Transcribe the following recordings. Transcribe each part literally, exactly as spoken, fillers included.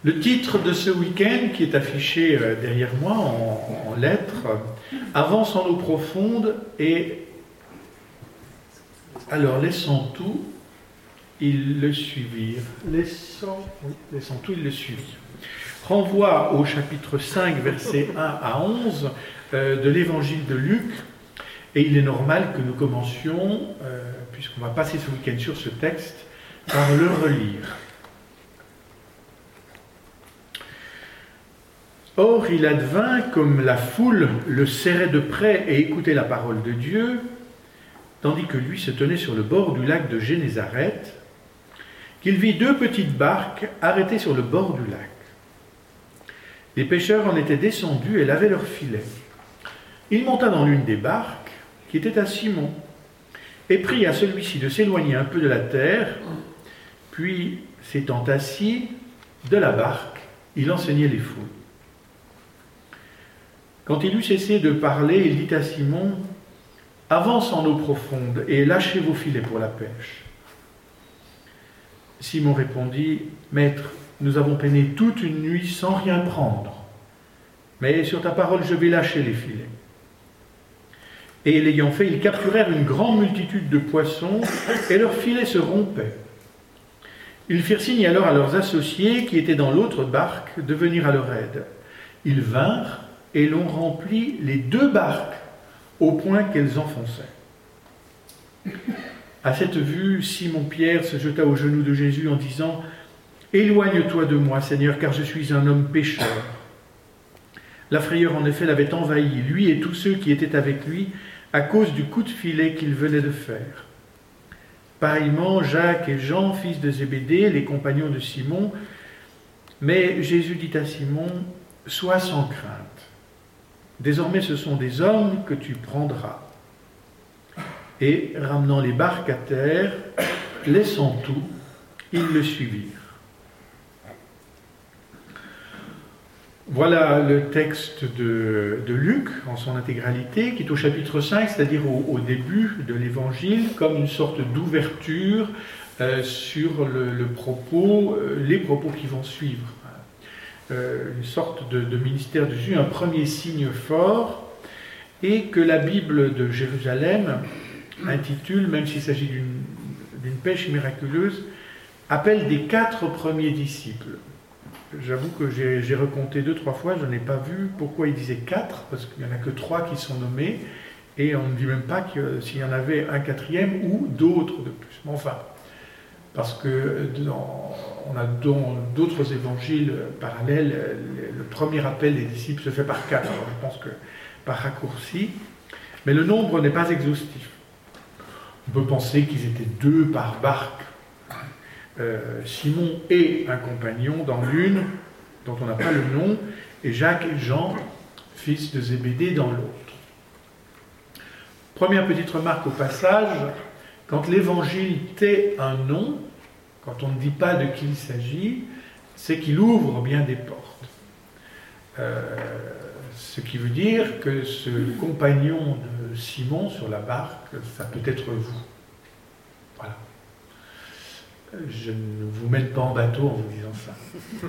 Le titre de ce week-end, qui est affiché derrière moi en, en lettres, avance en eau profonde et alors laissant tout, ils le suivirent. Laissant, oui, laissant tout, ils le suivirent. Renvoie au chapitre cinq, versets un à onze euh, de l'évangile de Luc, et il est normal que nous commencions, euh, puisqu'on va passer ce week-end sur ce texte, par le relire. Or, il advint, comme la foule le serrait de près et écoutait la parole de Dieu, tandis que lui se tenait sur le bord du lac de Génézareth, qu'il vit deux petites barques arrêtées sur le bord du lac. Les pêcheurs en étaient descendus et lavaient leurs filets. Il monta dans l'une des barques, qui était à Simon, et prit à celui-ci de s'éloigner un peu de la terre, puis, s'étant assis de la barque, il enseignait les foules. Quand il eut cessé de parler, il dit à Simon, « Avance en eau profonde et lâchez vos filets pour la pêche. » Simon répondit, « Maître, nous avons peiné toute une nuit sans rien prendre, mais sur ta parole je vais lâcher les filets. » Et l'ayant fait, ils capturèrent une grande multitude de poissons et leurs filets se rompaient. Ils firent signe alors à leurs associés qui étaient dans l'autre barque de venir à leur aide. Ils vinrent et l'on remplit les deux barques au point qu'elles enfonçaient. À cette vue, Simon-Pierre se jeta aux genoux de Jésus en disant « Éloigne-toi de moi, Seigneur, car je suis un homme pécheur. » La frayeur, en effet, l'avait envahi, lui et tous ceux qui étaient avec lui, à cause du coup de filet qu'il venait de faire. Pareillement, Jacques et Jean, fils de Zébédée, les compagnons de Simon. Mais Jésus dit à Simon « Sois sans crainte. Désormais, ce sont des hommes que tu prendras. » Et, ramenant les barques à terre, laissant tout, ils le suivirent. Voilà le texte de, de Luc en son intégralité, qui est au chapitre cinq, c'est-à-dire au, au début de l'évangile, comme une sorte d'ouverture euh, sur le, le propos, euh, les propos qui vont suivre. Euh, une sorte de, de ministère de Jésus, un premier signe fort, et que la Bible de Jérusalem intitule, même s'il s'agit d'une, d'une pêche miraculeuse, appelle des quatre premiers disciples. J'avoue que j'ai, j'ai recompté deux, trois fois, je n'ai pas vu pourquoi il disait quatre, parce qu'il n'y en a que trois qui sont nommés, et on ne dit même pas que, s'il y en avait un quatrième ou d'autres de plus. Mais enfin, parce que dans, on a dans d'autres évangiles parallèles, le premier appel des disciples se fait par quatre, alors je pense que par raccourci, mais le nombre n'est pas exhaustif. On peut penser qu'ils étaient deux par barque, euh, Simon et un compagnon dans l'une, dont on n'a pas le nom, et Jacques et Jean, fils de Zébédée, dans l'autre. Première petite remarque au passage, quand l'évangile tait un nom, quand on ne dit pas de qui il s'agit, c'est qu'il ouvre bien des portes. Euh, ce qui veut dire que ce compagnon de Simon sur la barque, ça peut être vous. Voilà. Je ne vous mène pas en bateau en vous disant ça.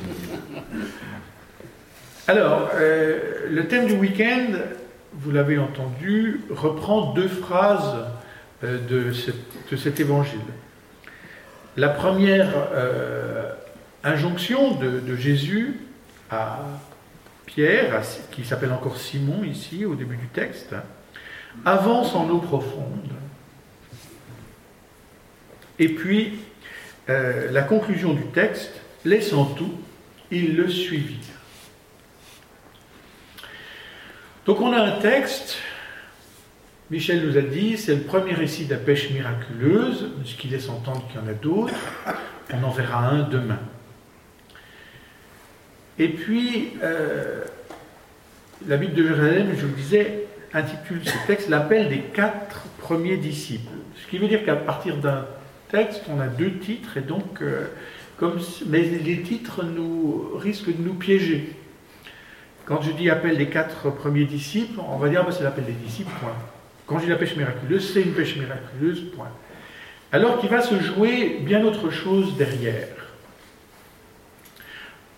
Alors, euh, le thème du week-end, vous l'avez entendu, reprend deux phrases euh, de, ce, de cet évangile. La première euh, injonction de, de Jésus à Pierre, à, qui s'appelle encore Simon ici, au début du texte, avance en eau profonde. Et puis, euh, la conclusion du texte, laissant tout, ils le suivirent. Donc on a un texte, Michel nous a dit, c'est le premier récit de la pêche miraculeuse, ce qui laisse entendre qu'il y en a d'autres. On en verra un demain. Et puis, euh, la Bible de Jérusalem, je vous le disais, intitule ce texte « L'appel des quatre premiers disciples ». Ce qui veut dire qu'à partir d'un texte, on a deux titres, et donc, euh, comme, mais les titres nous, risquent de nous piéger. Quand je dis « appel des quatre premiers disciples », on va dire bah, « c'est l'appel des disciples, point ». Quand je dis la pêche miraculeuse, c'est une pêche miraculeuse, point. Alors qu'il va se jouer bien autre chose derrière.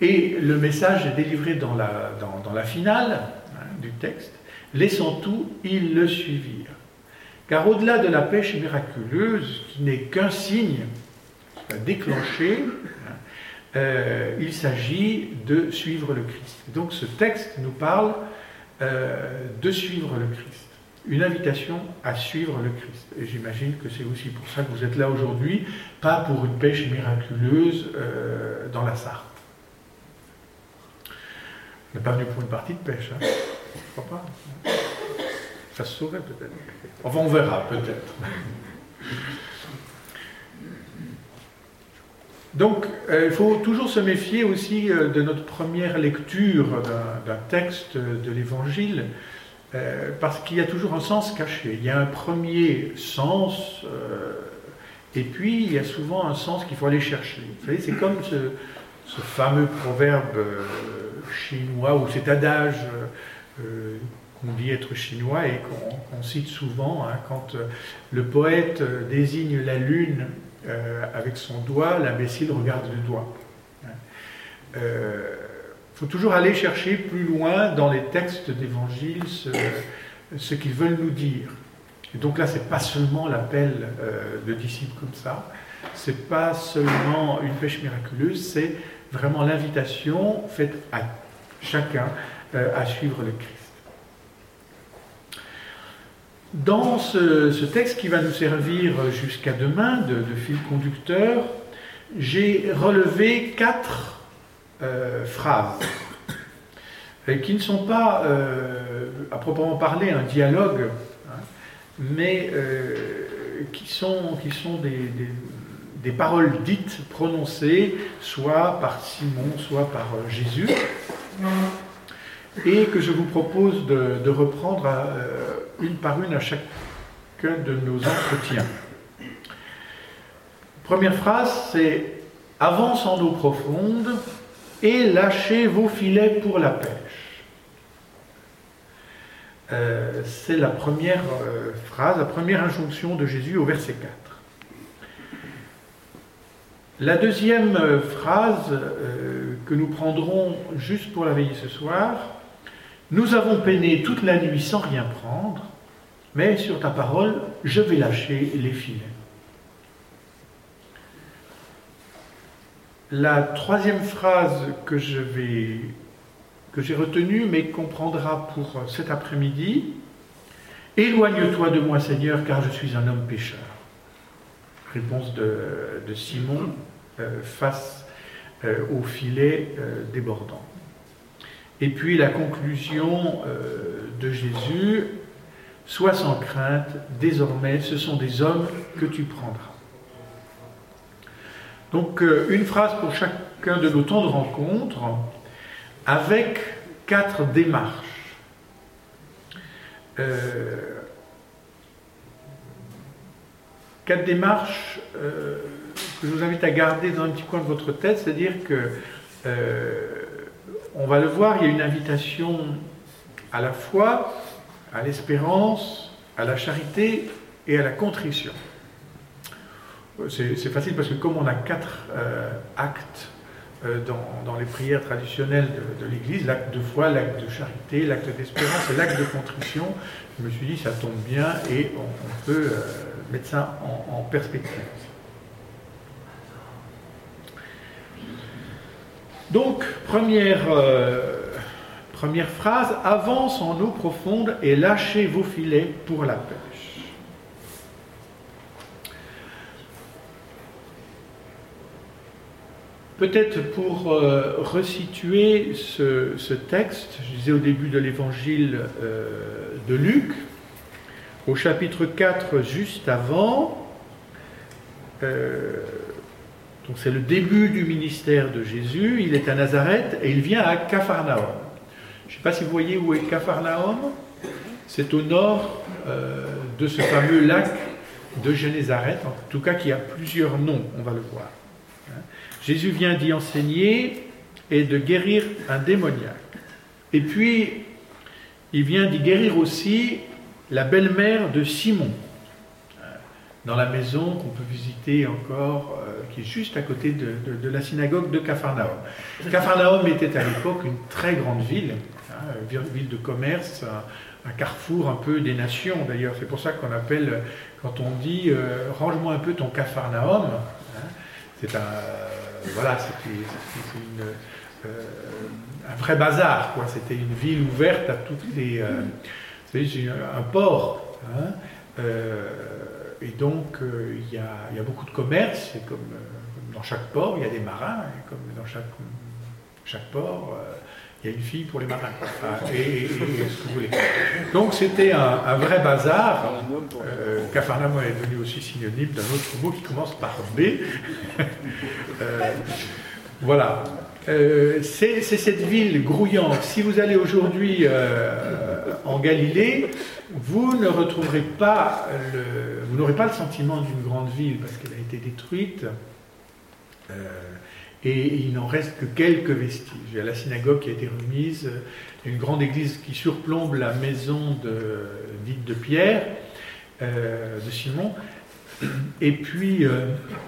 Et le message est délivré dans la, dans, dans la finale hein, du texte. Laissant tout, ils le suivirent. Car au-delà de la pêche miraculeuse, qui n'est qu'un signe qui va déclencher, hein, euh, il s'agit de suivre le Christ. Donc ce texte nous parle euh, de suivre le Christ. Une invitation à suivre le Christ. Et j'imagine que c'est aussi pour ça que vous êtes là aujourd'hui, pas pour une pêche miraculeuse euh, dans la Sarthe. On n'est pas venu pour une partie de pêche, hein. Je crois pas. Ça se saurait peut-être. Enfin, on verra peut-être. Donc, euh, il faut toujours se méfier aussi euh, de notre première lecture d'un, d'un texte de l'Évangile, euh, parce qu'il y a toujours un sens caché. Il y a un premier sens, euh, et puis il y a souvent un sens qu'il faut aller chercher. Vous savez, c'est comme ce, ce fameux proverbe euh, chinois, ou cet adage euh, qu'on dit être chinois et qu'on, qu'on cite souvent, hein, quand euh, le poète euh, désigne la lune euh, avec son doigt, l'imbécile regarde le doigt. Il hein. euh, faut toujours aller chercher plus loin dans les textes d'évangile ce, ce qu'ils veulent nous dire. Et donc là, c'est pas seulement l'appel euh, de disciples comme ça, c'est pas seulement une pêche miraculeuse, c'est vraiment l'invitation faite à chacun euh, à suivre le Christ. Dans ce, ce texte qui va nous servir jusqu'à demain de, de fil conducteur, j'ai relevé quatre euh, phrases euh, qui ne sont pas, euh, à proprement parler, un dialogue, hein, mais euh, qui sont, qui sont des, des, des paroles dites, prononcées, soit par Simon, soit par euh, Jésus, et que je vous propose de, de reprendre à, euh, une par une à chacun de nos entretiens. Première phrase, c'est « Avance en eau profonde et lâchez vos filets pour la pêche ». Euh, c'est la première euh, phrase, la première injonction de Jésus au verset quatre. La deuxième euh, phrase euh, que nous prendrons juste pour la veillée ce soir, « Nous avons peiné toute la nuit sans rien prendre, mais sur ta parole, je vais lâcher les filets. » La troisième phrase que je vais, que j'ai retenue, mais qu'on prendra pour cet après-midi, « Éloigne-toi de moi, Seigneur, car je suis un homme pécheur. » Réponse de, de Simon euh, face euh, au filet euh, débordant. Et puis la conclusion euh, de Jésus, « Sois sans crainte, désormais ce sont des hommes que tu prendras. » Donc euh, une phrase pour chacun de nos temps de rencontre, avec quatre démarches. Euh, quatre démarches euh, que je vous invite à garder dans un petit coin de votre tête, c'est-à-dire que euh, on va le voir, il y a une invitation à la foi, à l'espérance, à la charité et à la contrition. C'est, c'est facile parce que comme on a quatre euh, actes euh, dans, dans les prières traditionnelles de, de l'Église, l'acte de foi, l'acte de charité, l'acte d'espérance et l'acte de contrition, je me suis dit ça tombe bien et on, on peut euh, mettre ça en, en perspective. Donc, première, euh, première phrase, « Avance en eau profonde et lâchez vos filets pour la pêche. » Peut-être pour euh, resituer ce, ce texte, je disais au début de l'évangile euh, de Luc, au chapitre quatre, juste avant, euh, donc c'est le début du ministère de Jésus, il est à Nazareth et il vient à Capharnaüm. Je ne sais pas si vous voyez où est Capharnaüm, c'est au nord euh, de ce fameux lac de Génézareth, en tout cas qui a plusieurs noms, on va le voir. Jésus vient d'y enseigner et de guérir un démoniaque. Et puis, il vient d'y guérir aussi la belle-mère de Simon. dans la maison qu'on peut visiter encore, euh, qui est juste à côté de, de, de la synagogue de Capharnaüm. Capharnaüm était à l'époque une très grande ville, hein, ville de commerce, un, un carrefour un peu des nations d'ailleurs. C'est pour ça qu'on appelle, quand on dit euh, « range-moi un peu ton Capharnaüm hein, », c'est un, euh, voilà, c'était une... Euh, un vrai bazar, quoi. C'était une ville ouverte à toutes les... Euh, vous savez, un port, hein, euh, et donc euh, il y, y a beaucoup de commerce, et comme, euh, dans chaque port, il y a des marins, et comme dans chaque, chaque port, euh, il y a une fille pour les marins, enfin, et, et, et ce que vous voulez. Donc c'était un, un vrai bazar. Euh, Capharnaüm est devenu aussi synonyme d'un autre mot qui commence par B. euh, voilà. Euh, c'est cette ville grouillante. Si vous allez aujourd'hui euh, en Galilée, vous ne retrouverez pas le, vous n'aurez pas le sentiment d'une grande ville parce qu'elle a été détruite euh, et il n'en reste que quelques vestiges. Il y a la synagogue qui a été remise, il y a une grande église qui surplombe la maison de, dite de Pierre, euh, de Simon, et puis euh,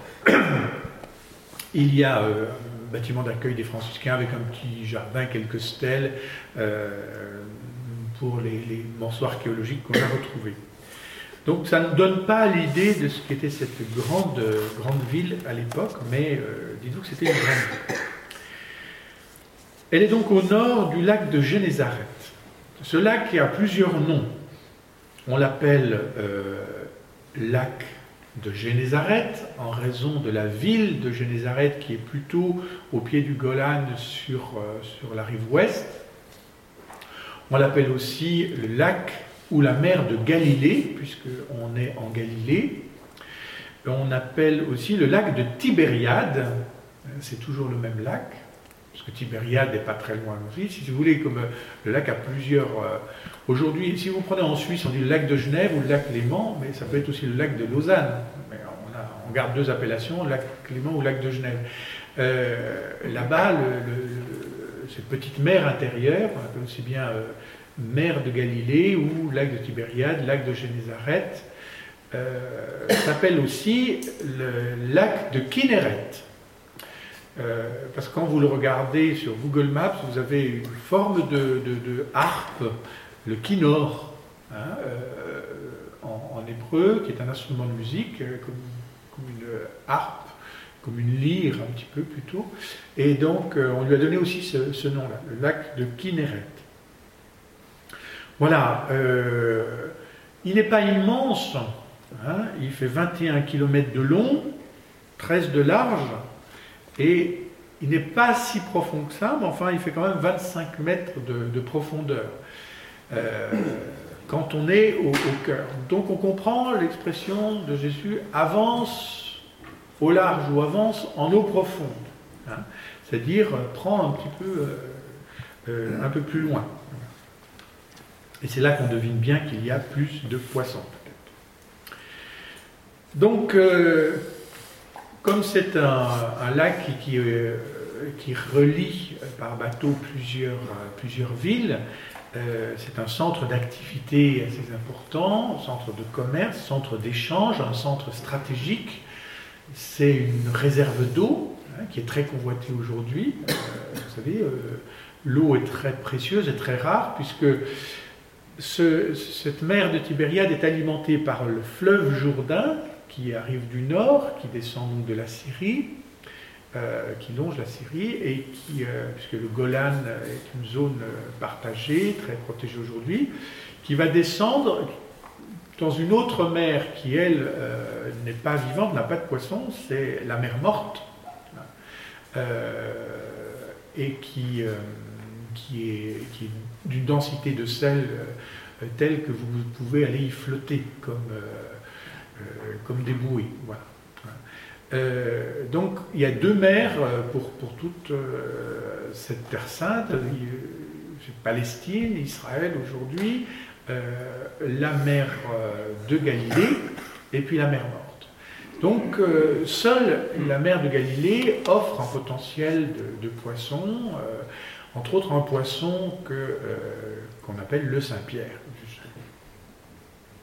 il y a euh, bâtiment d'accueil des franciscains avec un petit jardin, quelques stèles euh, pour les, les morceaux archéologiques qu'on a retrouvés. Donc ça ne donne pas l'idée de ce qu'était cette grande, grande ville à l'époque, mais euh, dis-nous que c'était une grande ville. Elle est donc au nord du lac de Génézareth. Ce lac a plusieurs noms. On l'appelle euh, lac de Génézareth, en raison de la ville de Génézareth qui est plutôt au pied du Golan sur, euh, sur la rive ouest. On l'appelle aussi le lac ou la mer de Galilée, puisqu'on est en Galilée. On appelle aussi le lac de Tibériade, c'est toujours le même lac, parce que Tibériade n'est pas très loin aussi. Si vous voulez, comme le lac a plusieurs... Euh, Aujourd'hui, si vous prenez en Suisse, on dit le lac de Genève ou le lac Léman, mais ça peut être aussi le lac de Lausanne. Mais on, a, on garde deux appellations, le lac Léman ou le lac de Genève. Euh, Là-bas, le, le, cette petite mer intérieure, on appelle aussi bien euh, mer de Galilée ou lac de Tibériade, lac de Génézareth, euh, s'appelle aussi le lac de Kinneret. Euh, parce que quand vous le regardez sur Google Maps, vous avez une forme de, de, de harpe, le kinnor, hein, euh, en, en hébreu, qui est un instrument de musique, euh, comme, comme une harpe, comme une lyre un petit peu plutôt. Et donc euh, on lui a donné aussi ce, ce nom-là, le lac de Kinneret. Voilà, euh, il n'est pas immense, hein, il fait vingt et un kilomètres de long, treize de large, et il n'est pas si profond que ça, mais enfin il fait quand même vingt-cinq mètres de, de profondeur. Euh, quand on est au, au cœur. Donc on comprend l'expression de Jésus « avance au large » ou « avance en eau profonde hein, », c'est-à-dire euh, prend un petit peu, euh, euh, un peu plus loin. Et c'est là qu'on devine bien qu'il y a plus de poissons peut-être. Donc, euh, comme c'est un, un lac qui, qui, euh, qui relie par bateau plusieurs, plusieurs villes, Euh, c'est un centre d'activité assez important, centre de commerce, centre d'échange, un centre stratégique. C'est une réserve d'eau hein, qui est très convoitée aujourd'hui. Euh, vous savez, euh, l'eau est très précieuse et très rare puisque ce, cette mer de Tibériade est alimentée par le fleuve Jourdain qui arrive du nord, qui descend donc de la Syrie. Euh, qui longe la Syrie et qui, euh, puisque le Golan est une zone partagée, très protégée aujourd'hui, qui va descendre dans une autre mer qui, elle, euh, n'est pas vivante, n'a pas de poissons, c'est la mer Morte, euh, et qui, euh, qui est, qui est d'une densité de sel euh, telle que vous pouvez aller y flotter comme, euh, euh, comme des bouées. Voilà. Euh, donc il y a deux mers pour, pour toute euh, cette terre sainte, c'est Palestine, Israël aujourd'hui, euh, la mer de Galilée et puis la mer Morte. Donc euh, seule la mer de Galilée offre un potentiel de, de poissons, euh, entre autres un poisson que, euh, qu'on appelle le Saint-Pierre.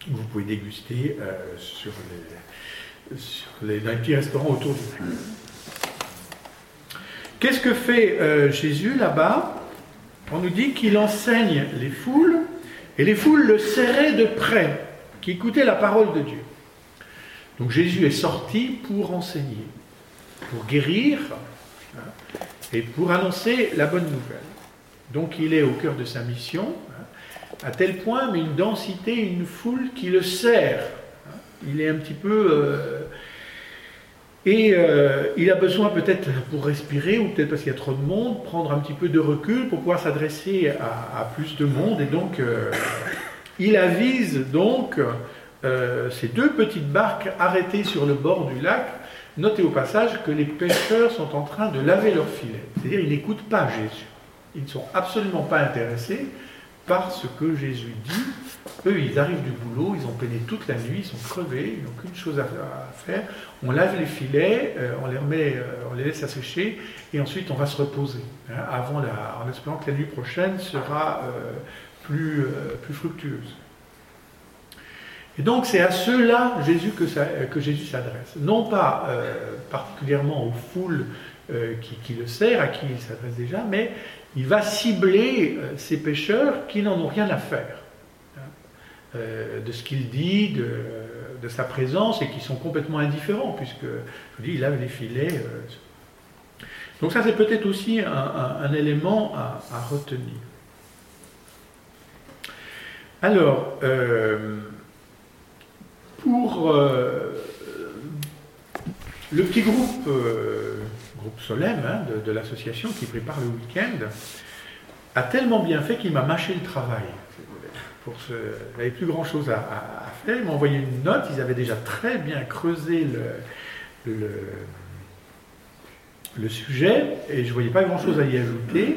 vous pouvez déguster euh, sur les, sur les, dans les petits restaurants autour du lac. Qu'est-ce que fait euh, Jésus là-bas? On nous dit qu'il enseigne les foules, et les foules le serraient de près, qui écoutaient la parole de Dieu. Donc Jésus est sorti pour enseigner, pour guérir, hein, et pour annoncer la bonne nouvelle. Donc il est au cœur de sa mission, hein, à tel point, mais une densité, une foule qui le serre. Hein. Il est un petit peu... Euh, et euh, il a besoin peut-être pour respirer, ou peut-être parce qu'il y a trop de monde, prendre un petit peu de recul pour pouvoir s'adresser à, à plus de monde. Et donc, euh, il avise donc euh, ces deux petites barques arrêtées sur le bord du lac. Notez au passage que les pêcheurs sont en train de laver leurs filets. C'est-à-dire, ils n'écoutent pas Jésus. Ils ne sont absolument pas intéressés par ce que Jésus dit. Eux, ils arrivent du boulot, ils ont peiné toute la nuit, ils sont crevés, ils n'ont qu'une chose à faire. On lave les filets, euh, on les remet, euh, on les laisse assécher, et ensuite on va se reposer, hein, avant la, en espérant que la nuit prochaine sera euh, plus, euh, plus fructueuse. Et donc c'est à ceux-là Jésus que, ça, que Jésus s'adresse. Non pas euh, particulièrement aux foules euh, qui, qui le servent, à qui il s'adresse déjà, mais il va cibler euh, ces pécheurs qui n'en ont rien à faire. Euh, de ce qu'il dit, de, de sa présence, et qui sont complètement indifférents, puisque, je vous dis, il lave les filets. Euh. Donc ça, c'est peut-être aussi un, un, un élément à, à retenir. Alors, euh, pour euh, le petit groupe, euh, groupe Solem, hein, de, de l'association qui prépare le week-end, a tellement bien fait qu'il m'a mâché le travail. Pour ce... Il n'avait plus grand chose à, à, à faire. Ils m'ont envoyé une note. Ils avaient déjà très bien creusé le, le, le sujet, et je ne voyais pas grand chose à y ajouter.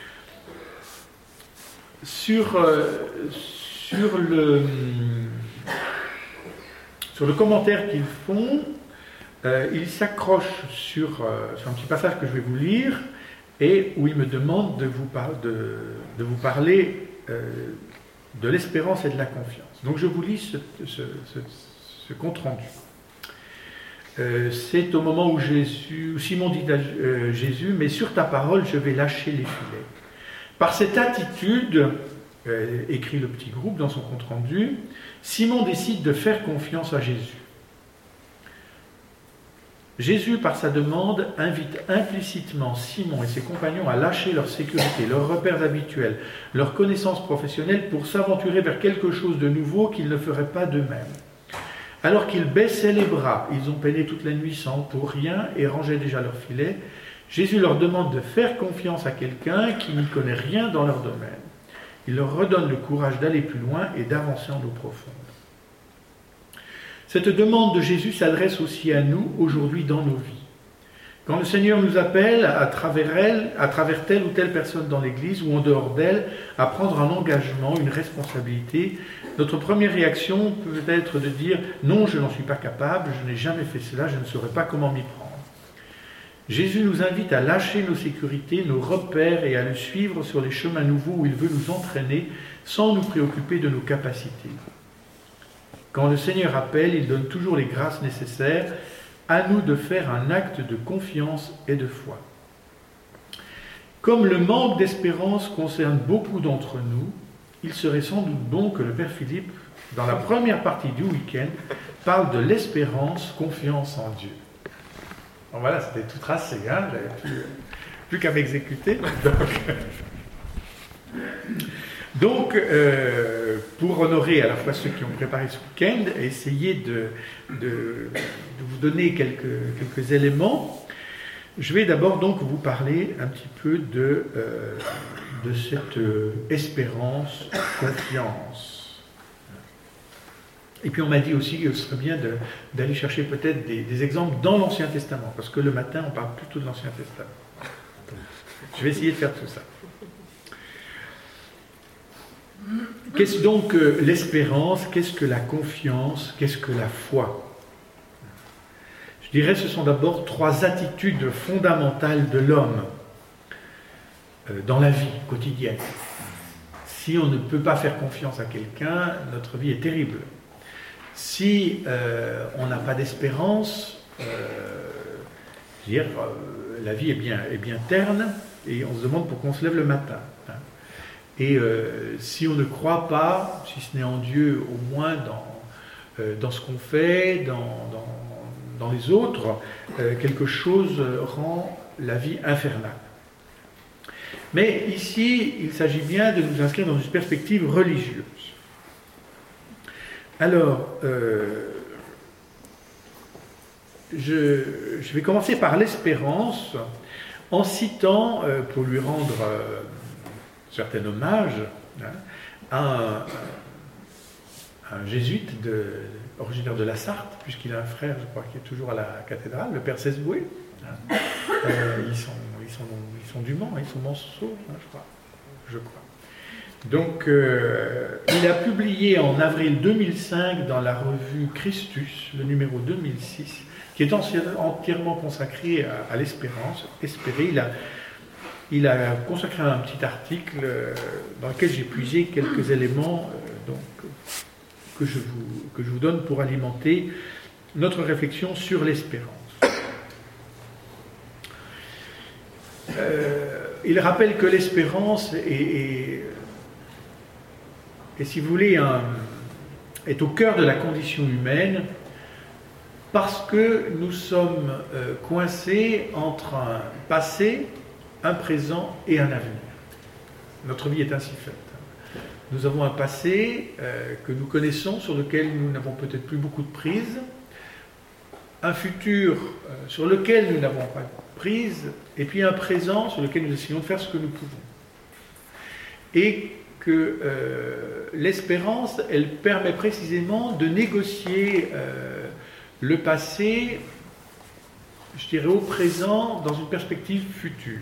Sur, euh, sur, le, sur le commentaire qu'ils font, euh, ils s'accrochent sur, euh, sur un petit passage que je vais vous lire, et où ils me demandent de vous, par, de, de vous parler euh, de l'espérance et de la confiance. Donc je vous lis ce, ce, ce, ce compte-rendu. Euh, c'est au moment où, Jésus, où Simon dit à euh, Jésus, « Mais sur ta parole, je vais lâcher les filets. » Par cette attitude, euh, écrit le petit groupe dans son compte-rendu, Simon décide de faire confiance à Jésus. Jésus, par sa demande, invite implicitement Simon et ses compagnons à lâcher leur sécurité, leurs repères habituels, leurs connaissances professionnelles pour s'aventurer vers quelque chose de nouveau qu'ils ne feraient pas d'eux-mêmes. Alors qu'ils baissaient les bras, ils ont peiné toute la nuit sans pour rien et rangeaient déjà leurs filets, Jésus leur demande de faire confiance à quelqu'un qui n'y connaît rien dans leur domaine. Il leur redonne le courage d'aller plus loin et d'avancer en eau profonde. Cette demande de Jésus s'adresse aussi à nous aujourd'hui dans nos vies. Quand le Seigneur nous appelle à travers elle, à travers telle ou telle personne dans l'Église ou en dehors d'elle, à prendre un engagement, une responsabilité, notre première réaction peut être de dire « Non, je n'en suis pas capable, je n'ai jamais fait cela, je ne saurais pas comment m'y prendre ». Jésus nous invite à lâcher nos sécurités, nos repères et à le suivre sur les chemins nouveaux où il veut nous entraîner sans nous préoccuper de nos capacités. Quand le Seigneur appelle, il donne toujours les grâces nécessaires, à nous de faire un acte de confiance et de foi. Comme le manque d'espérance concerne beaucoup d'entre nous, il serait sans doute bon que le Père Philippe, dans la première partie du week-end, parle de l'espérance, confiance en Dieu. Bon, voilà, c'était tout tracé, hein, j'avais plus, plus qu'à m'exécuter. Donc, donc euh, pour honorer à la fois ceux qui ont préparé ce week-end et essayer de, de, de vous donner quelques, quelques éléments, je vais d'abord donc vous parler un petit peu de, euh, de cette euh, espérance, confiance. Et puis on m'a dit aussi que ce serait bien de, d'aller chercher peut-être des, des exemples dans l'Ancien Testament, parce que le matin on parle plutôt de l'Ancien Testament. Je vais essayer de faire tout ça. Qu'est-ce donc euh, l'espérance? Qu'est-ce que la confiance? Qu'est-ce que la foi? Je dirais que ce sont d'abord trois attitudes fondamentales de l'homme euh, dans la vie quotidienne. Si on ne peut pas faire confiance à quelqu'un, notre vie est terrible. Si euh, on n'a pas d'espérance, euh, je veux dire, euh, la vie est bien, est bien terne, et on se demande pourquoi on se lève le matin. Hein. Et euh, si on ne croit pas, si ce n'est en Dieu, au moins dans, euh, dans ce qu'on fait, dans, dans, dans les autres, euh, quelque chose rend la vie infernale. Mais ici, il s'agit bien de nous inscrire dans une perspective religieuse. Alors, euh, je, je vais commencer par l'espérance en citant, euh, pour lui rendre euh, un certain hommage, hein, un, un jésuite de, originaire de la Sarthe, puisqu'il a un frère, je crois, qui est toujours à la cathédrale, le père Sesboué. Hein. Euh, ils, sont, ils, sont, ils sont du Mans, ils sont Manceaux, hein, je crois. Je crois. Donc, euh, il a publié en avril deux mille cinq dans la revue Christus, le numéro deux mille six, qui est entièrement consacré à, à l'espérance. Espérer, il a, il a consacré un petit article euh, dans lequel j'ai puisé quelques éléments euh, donc, que, je vous, que je vous donne pour alimenter notre réflexion sur l'espérance. Euh, il rappelle que l'espérance est, est, est, si vous voulez, un, est au cœur de la condition humaine parce que nous sommes euh, coincés entre un passé, un présent et un avenir. Notre vie est ainsi faite. Nous avons un passé euh, que nous connaissons, sur lequel nous n'avons peut-être plus beaucoup de prise, un futur euh, sur lequel nous n'avons pas de prise, et puis un présent sur lequel nous essayons de faire ce que nous pouvons. Et que euh, l'espérance, elle permet précisément de négocier euh, le passé, je dirais au présent, dans une perspective future.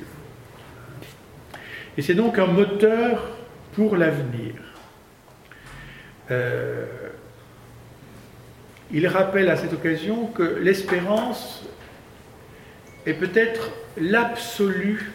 Et c'est donc un moteur pour l'avenir. Euh, il rappelle à cette occasion que l'espérance est peut-être l'absolu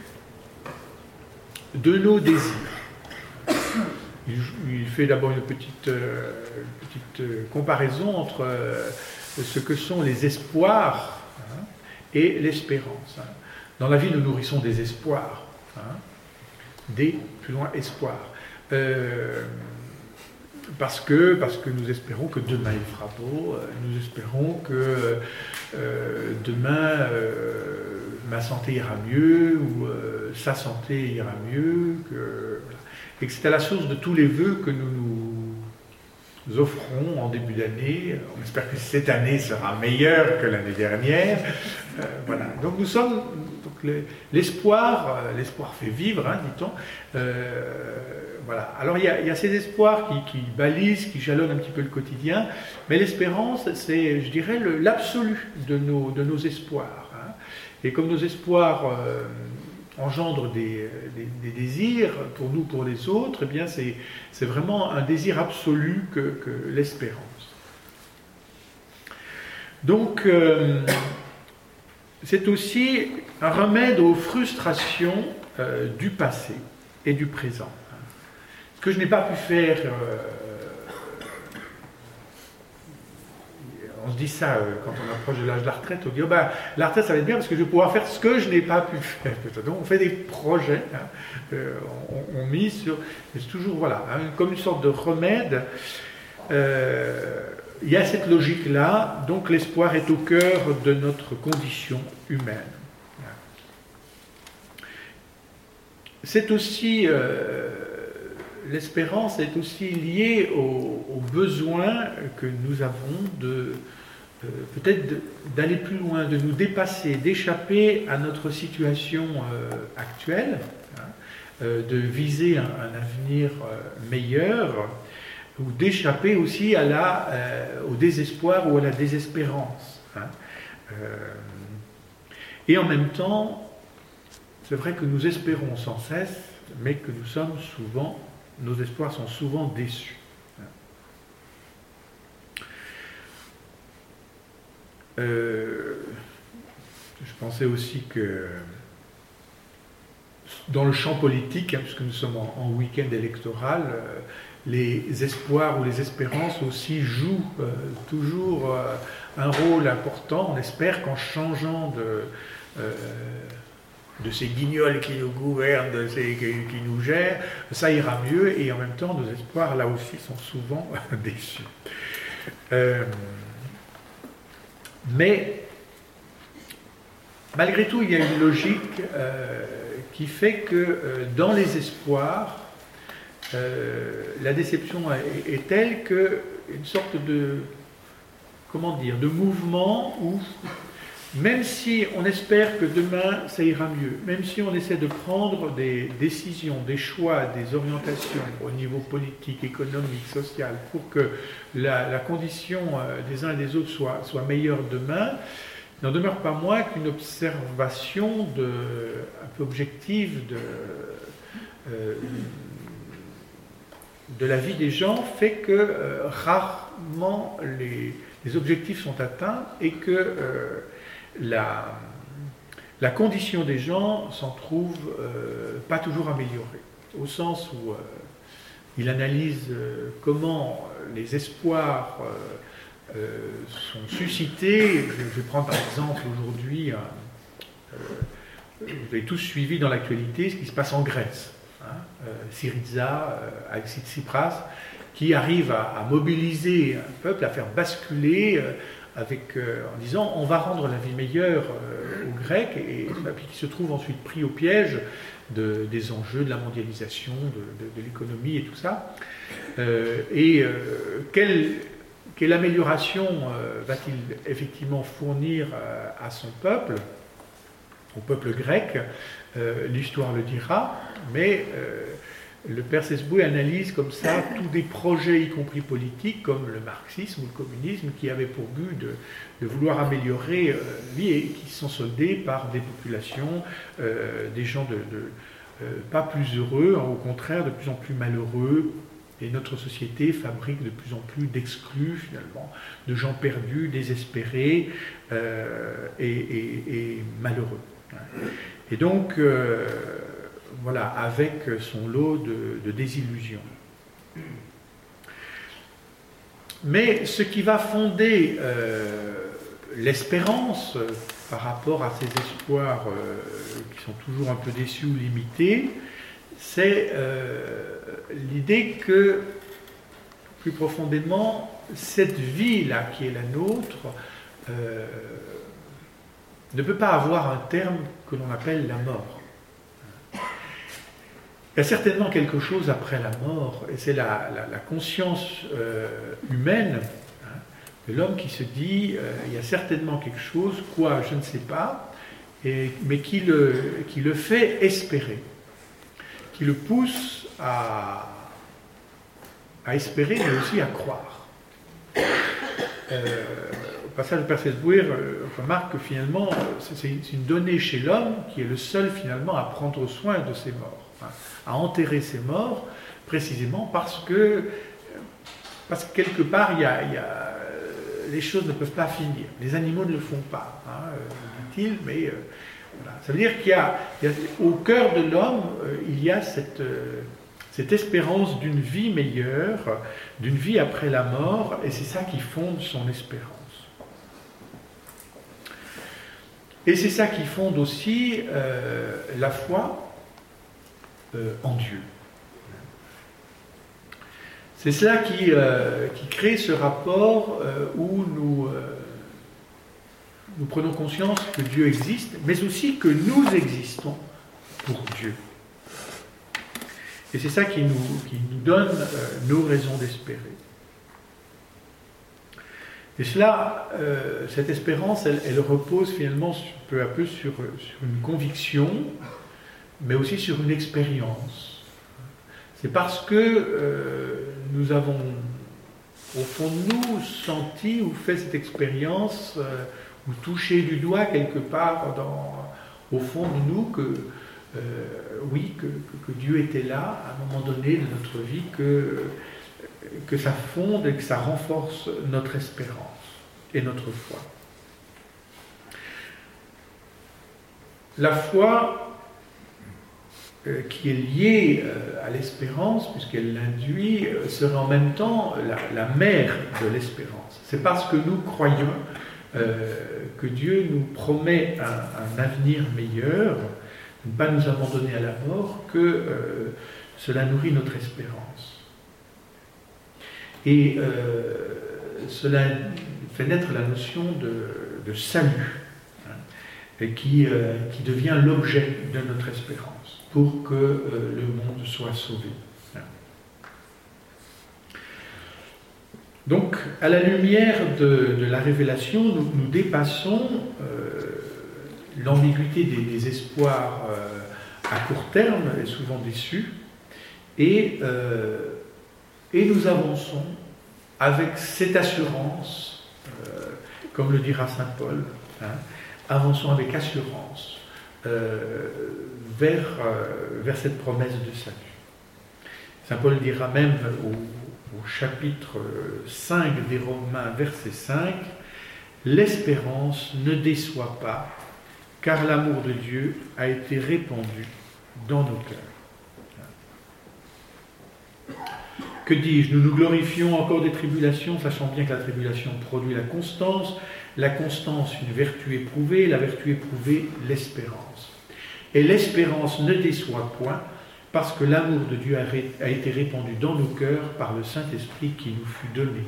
de nos désirs. Il, il fait d'abord une petite, euh, une petite comparaison entre euh, ce que sont les espoirs hein, et l'espérance. Hein. Dans la vie, nous nourrissons des espoirs. Hein, des, plus loin, espoirs. Euh, parce que, parce que nous espérons que demain il fera beau, nous espérons que euh, demain euh, ma santé ira mieux, ou euh, sa santé ira mieux, que, voilà. Et que c'est à la source de tous les vœux que nous nous offrons en début d'année. On espère que cette année sera meilleure que l'année dernière. Euh, voilà. Donc nous sommes, donc l'espoir, l'espoir fait vivre, hein, dit-on. Euh, voilà. Alors il y, a, il y a ces espoirs qui, qui balisent, qui jalonnent un petit peu le quotidien, mais l'espérance, c'est, je dirais, le, l'absolu de nos, de nos espoirs. Hein. Et comme nos espoirs euh, engendrent des, des, des désirs pour nous, pour les autres, eh bien c'est, c'est vraiment un désir absolu que, que l'espérance. Donc, euh, c'est aussi un remède aux frustrations euh, du passé et du présent. Ce que je n'ai pas pu faire, euh, on se dit ça euh, quand on approche de l'âge de la retraite, on dit oh ben, la retraite ça va être bien parce que je vais pouvoir faire ce que je n'ai pas pu faire. Donc on fait des projets, hein, euh, on, on mise sur, c'est toujours voilà, hein, comme une sorte de remède. Euh, il y a cette logique-là, donc l'espoir est au cœur de notre condition humaine. C'est aussi euh, l'espérance est aussi liée aux, aux besoins que nous avons de euh, peut-être de, d'aller plus loin, de nous dépasser, d'échapper à notre situation euh, actuelle, hein, euh, de viser un, un avenir euh, meilleur, ou d'échapper aussi à la, euh, au désespoir ou à la désespérance. Hein. Euh, et en même temps, c'est vrai que nous espérons sans cesse, mais que nous sommes souvent, nos espoirs sont souvent déçus. Euh, je pensais aussi que dans le champ politique, hein, puisque nous sommes en, en week-end électoral, euh, les espoirs ou les espérances aussi jouent euh, toujours euh, un rôle important. On espère qu'en changeant de, euh, de ces guignols qui nous gouvernent, de ces, qui, qui nous gèrent, ça ira mieux, et en même temps, nos espoirs, là aussi, sont souvent déçus. Euh, mais, malgré tout, il y a une logique euh, qui fait que euh, dans les espoirs, euh, la déception est, est telle qu'une sorte de, comment dire, de mouvement où, même si on espère que demain ça ira mieux, même si on essaie de prendre des décisions, des choix, des orientations au niveau politique, économique, social, pour que la, la condition des uns et des autres soit, soit meilleure demain, il n'en demeure pas moins qu'une observation de, un peu objective de, euh, de la vie des gens fait que euh, rarement les, les objectifs sont atteints, et que euh, la, la condition des gens s'en trouve euh, pas toujours améliorée, au sens où euh, il analyse euh, comment les espoirs euh, euh, sont suscités. Je vais prendre par exemple aujourd'hui, euh, vous avez tous suivi dans l'actualité ce qui se passe en Grèce. Hein, euh, Syriza, euh, Alexis Tsipras, qui arrive à, à mobiliser un peuple, à faire basculer euh, avec, euh, en disant on va rendre la vie meilleure euh, aux Grecs, et, et puis qui se trouve ensuite pris au piège de, des enjeux de la mondialisation, de, de, de l'économie et tout ça. Euh, et euh, quelle, quelle amélioration euh, va-t-il effectivement fournir euh, à son peuple, au peuple grec? euh, L'histoire le dira, mais euh, le père Sesboué analyse comme ça tous des projets, y compris politiques, comme le marxisme ou le communisme, qui avaient pour but de, de vouloir améliorer euh, la vie, et qui sont soldés par des populations, euh, des gens de, de euh, pas plus heureux, hein, au contraire de plus en plus malheureux. Et notre société fabrique de plus en plus d'exclus, finalement, de gens perdus, désespérés euh, et, et, et malheureux. Et donc, euh, voilà, avec son lot de, de désillusions. Mais ce qui va fonder euh, l'espérance euh, par rapport à ces espoirs euh, qui sont toujours un peu déçus ou limités, c'est euh, l'idée que, plus profondément, cette vie-là qui est la nôtre euh, ne peut pas avoir un terme que l'on appelle la mort. Il y a certainement quelque chose après la mort, et c'est la, la, la conscience euh, humaine, hein, de l'homme qui se dit euh, il y a certainement quelque chose, quoi, je ne sais pas, et, mais qui le, qui le fait espérer, qui le pousse à, à espérer, mais aussi à croire. Euh, au passage, le père Sesboué remarque que finalement, c'est une donnée chez l'homme qui est le seul finalement à prendre soin de ses morts, hein, à enterrer ses morts, précisément parce que, parce que quelque part, il y a, il y a, les choses ne peuvent pas finir. Les animaux ne le font pas, hein, dit-il, mais euh, voilà. Ça veut dire qu'il y a, il y a au cœur de l'homme, euh, il y a cette, euh, cette espérance d'une vie meilleure, d'une vie après la mort, et c'est ça qui fonde son espérance. Et c'est ça qui fonde aussi euh, la foi euh, en Dieu. C'est cela qui, euh, qui crée ce rapport euh, où nous, euh, nous prenons conscience que Dieu existe, mais aussi que nous existons pour Dieu. Et c'est ça qui nous, qui nous donne euh, nos raisons d'espérer. Et cela, euh, cette espérance, elle, elle repose finalement peu à peu sur, sur une conviction, mais aussi sur une expérience. C'est parce que euh, nous avons, au fond de nous, senti ou fait cette expérience, euh, ou touché du doigt quelque part dans, au fond de nous, que euh, oui, que, que, que Dieu était là à un moment donné de notre vie, que, que ça fonde et que ça renforce notre espérance et notre foi. La foi, euh, qui est liée euh, à l'espérance, puisqu'elle l'induit, euh, serait en même temps la, la mère de l'espérance. C'est parce que nous croyons euh, que Dieu nous promet un, un avenir meilleur, de ne pas nous abandonner à la mort, que euh, cela nourrit notre espérance. Et euh, cela fait naître la notion de, de salut, hein, et qui, euh, qui devient l'objet de notre espérance, pour que euh, le monde soit sauvé. Hein. Donc, à la lumière de, de la révélation, nous, nous dépassons euh, l'ambiguïté des, des espoirs euh, à court terme, et souvent déçus, et, euh, et nous avançons avec cette assurance, euh, comme le dira saint Paul, hein, avançons avec assurance euh, vers, euh, vers cette promesse de salut. Saint Paul dira même au, au chapitre cinq des Romains, verset cinq, « L'espérance ne déçoit pas, car l'amour de Dieu a été répandu dans nos cœurs. » Que dis-je? Nous nous glorifions encore des tribulations, sachant bien que la tribulation produit la constance, la constance une vertu éprouvée, la vertu éprouvée l'espérance. Et l'espérance ne déçoit point, parce que l'amour de Dieu a, ré, a été répandu dans nos cœurs par le Saint-Esprit qui nous fut donné.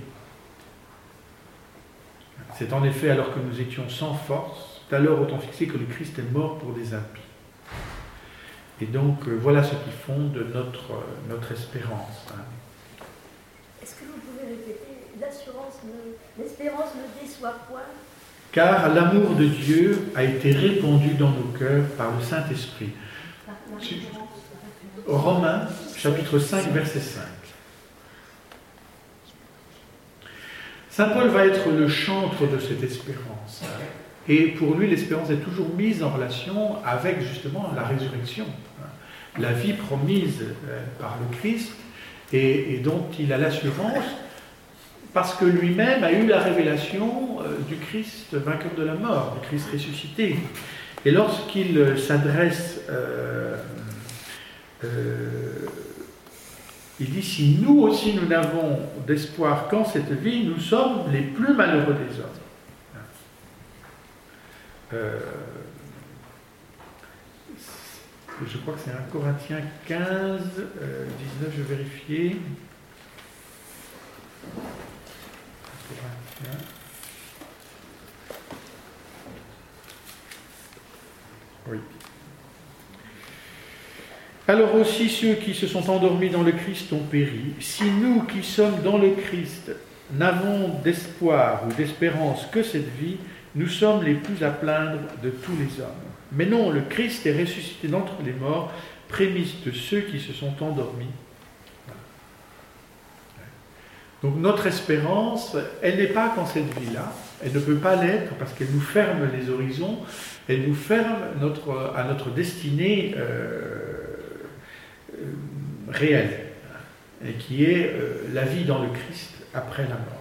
C'est en effet alors que nous étions sans force, alors autant fixé que le Christ est mort pour des impies. Et donc voilà ce qui fonde notre, notre espérance. Est-ce que vous pouvez répéter, l'assurance, ne, l'espérance ne déçoit point? Car l'amour de Dieu a été répandu dans nos cœurs par le Saint-Esprit. Romains, chapitre cinq, verset cinq. Saint Paul va être le chantre de cette espérance. Et pour lui, l'espérance est toujours mise en relation avec justement la résurrection, la vie promise par le Christ, et, et dont il a l'assurance, parce que lui-même a eu la révélation du Christ vainqueur de la mort, du Christ ressuscité. Et lorsqu'il s'adresse, euh, euh, il dit, si nous aussi nous n'avons d'espoir qu'en cette vie, nous sommes les plus malheureux des hommes. Euh, je crois que c'est un Corinthiens quinze, euh, dix-neuf, je vais vérifier. Corinthiens. Oui. Alors aussi ceux qui se sont endormis dans le Christ ont péri. Si nous qui sommes dans le Christ n'avons d'espoir ou d'espérance que cette vie, nous sommes les plus à plaindre de tous les hommes. Mais non, le Christ est ressuscité d'entre les morts, prémisse de ceux qui se sont endormis. Donc notre espérance, elle n'est pas qu'en cette vie-là, elle ne peut pas l'être parce qu'elle nous ferme les horizons, elle nous ferme notre, à notre destinée euh, euh, réelle, et qui est euh, la vie dans le Christ après la mort.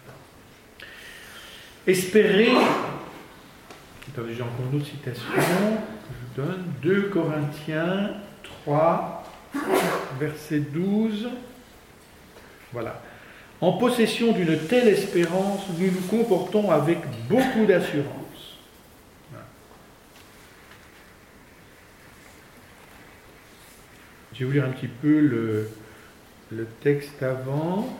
Espérer, attendez, j'ai encore une autre citation que je vous donne, deux Corinthiens trois, verset douze, voilà. En possession d'une telle espérance, nous nous comportons avec beaucoup d'assurance. Voilà. Je vais vous lire un petit peu le, le texte avant.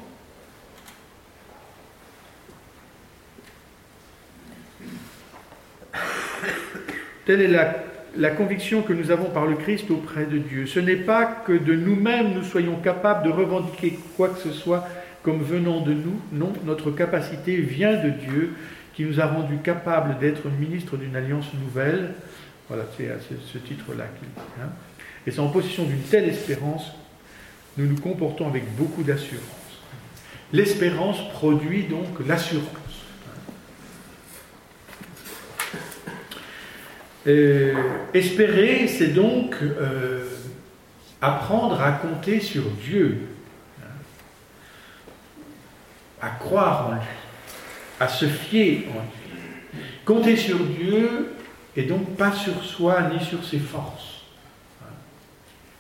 Telle est la, la conviction que nous avons par le Christ auprès de Dieu. Ce n'est pas que de nous-mêmes nous soyons capables de revendiquer quoi que ce soit comme venant de nous. Non, notre capacité vient de Dieu qui nous a rendus capables d'être ministres d'une alliance nouvelle. Voilà, c'est à ce, ce titre-là qu'il dit. Hein. Et c'est en possession d'une telle espérance, nous nous comportons avec beaucoup d'assurance. L'espérance produit donc l'assurance. Euh, espérer, c'est donc euh, apprendre à compter sur Dieu, hein, à croire en lui, à se fier en lui. Compter sur Dieu et donc pas sur soi ni sur ses forces. Hein.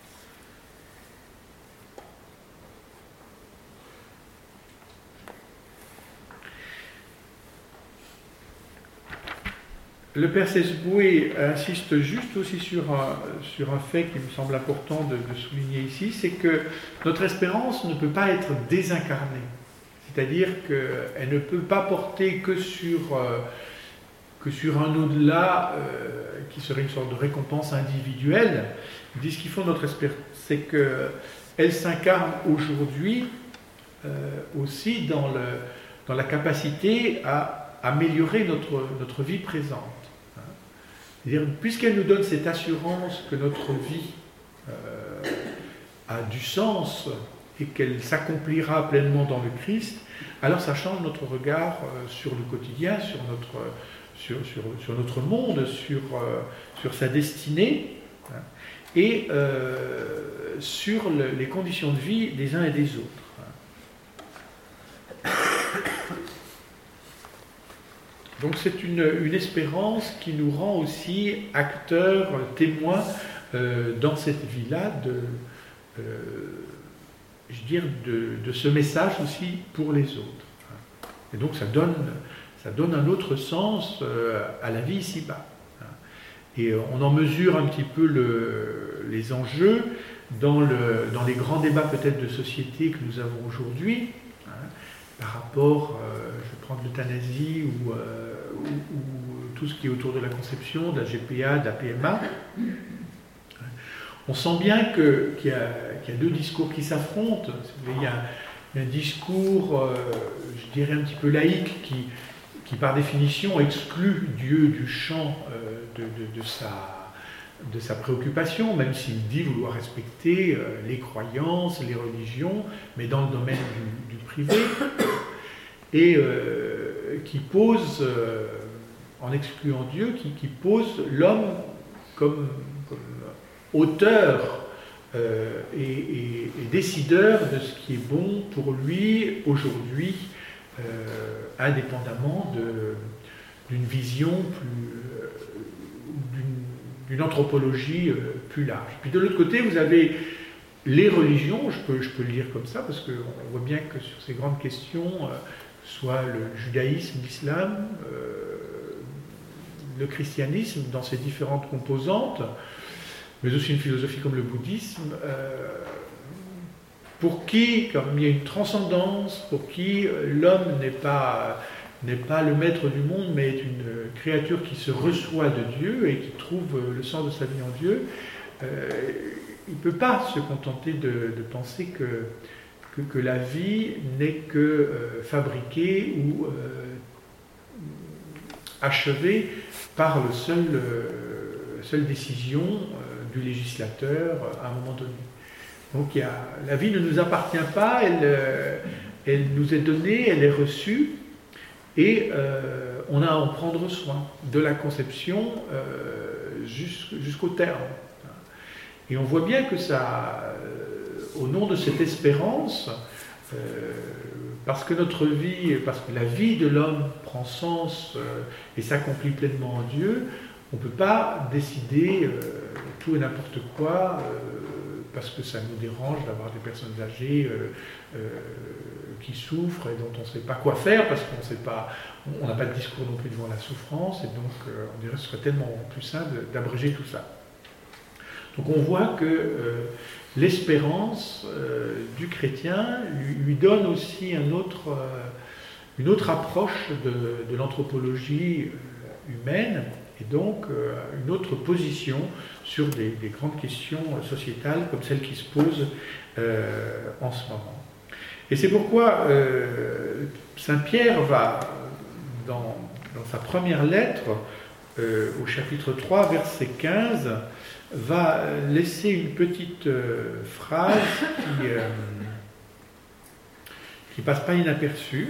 le Père Sesboué insiste juste aussi sur un, sur un fait qui me semble important de, de souligner ici, c'est que notre espérance ne peut pas être désincarnée. C'est-à-dire qu'elle ne peut pas porter que sur, euh, que sur un au-delà euh, qui serait une sorte de récompense individuelle. Il dit ce qu'il faut notre espérance, c'est qu'elle s'incarne aujourd'hui euh, aussi dans, le, dans la capacité à améliorer notre, notre vie présente. C'est-à-dire, puisqu'elle nous donne cette assurance que notre vie euh, a du sens et qu'elle s'accomplira pleinement dans le Christ, alors ça change notre regard euh, sur le quotidien, sur notre, sur, sur, sur notre monde, sur, euh, sur sa destinée, hein, et euh, sur le, les conditions de vie des uns et des autres. Hein. Donc c'est une, une espérance qui nous rend aussi acteurs, témoins euh, dans cette vie-là de, euh, je veux dire, de, de ce message aussi pour les autres. Et donc ça donne, ça donne un autre sens euh, à la vie ici-bas. Et on en mesure un petit peu le, les enjeux dans, le, dans les grands débats peut-être de société que nous avons aujourd'hui, hein, par rapport, euh, je vais prendre l'euthanasie ou, euh, ou, ou tout ce qui est autour de la conception, de la G P A, de la P M A. On sent bien que, qu'il, y a, qu'il y a deux discours qui s'affrontent. Il y a un discours, euh, je dirais un petit peu laïque, qui, qui par définition exclut Dieu du champ euh, de, de, de, sa, de sa préoccupation, même s'il dit vouloir respecter euh, les croyances, les religions, mais dans le domaine du, du privé, et euh, qui pose, euh, en excluant Dieu, qui, qui pose l'homme comme, comme auteur euh, et, et, et décideur de ce qui est bon pour lui aujourd'hui, euh, indépendamment de, d'une vision plus, euh, d'une, d'une anthropologie euh, plus large. Puis de l'autre côté, vous avez les religions, je peux, je peux le lire comme ça, parce qu'on voit bien que sur ces grandes questions, euh, soit le judaïsme, l'islam, euh, le christianisme, dans ses différentes composantes, mais aussi une philosophie comme le bouddhisme, euh, pour qui, comme il y a une transcendance, pour qui l'homme n'est pas, n'est pas le maître du monde, mais est une créature qui se reçoit de Dieu et qui trouve le sens de sa vie en Dieu, euh, il ne peut pas se contenter de, de penser que, que, que la vie n'est que euh, fabriquée ou euh, achevée par le seul, euh, seule décision euh, du législateur à un moment donné. Donc il y a, la vie ne nous appartient pas, elle, euh, elle nous est donnée, elle est reçue, et euh, on a à en prendre soin, de la conception euh, jusqu'au terme. Et on voit bien que ça, euh, au nom de cette espérance, euh, parce que notre vie, parce que la vie de l'homme prend sens euh, et s'accomplit pleinement en Dieu, on ne peut pas décider euh, tout et n'importe quoi euh, parce que ça nous dérange d'avoir des personnes âgées euh, euh, qui souffrent et dont on ne sait pas quoi faire parce qu'on sait pas, on n'a pas de discours non plus devant la souffrance, et donc euh, on dirait que ce serait tellement plus simple d'abréger tout ça. Donc on voit que euh, l'espérance euh, du chrétien lui, lui donne aussi un autre, euh, une autre approche de, de l'anthropologie humaine, et donc euh, une autre position sur des, des grandes questions sociétales comme celles qui se posent euh, en ce moment. Et c'est pourquoi euh, Saint Pierre va, dans, dans sa première lettre, euh, au chapitre trois, verset quinze, va laisser une petite euh, phrase qui euh, qui passe pas inaperçue.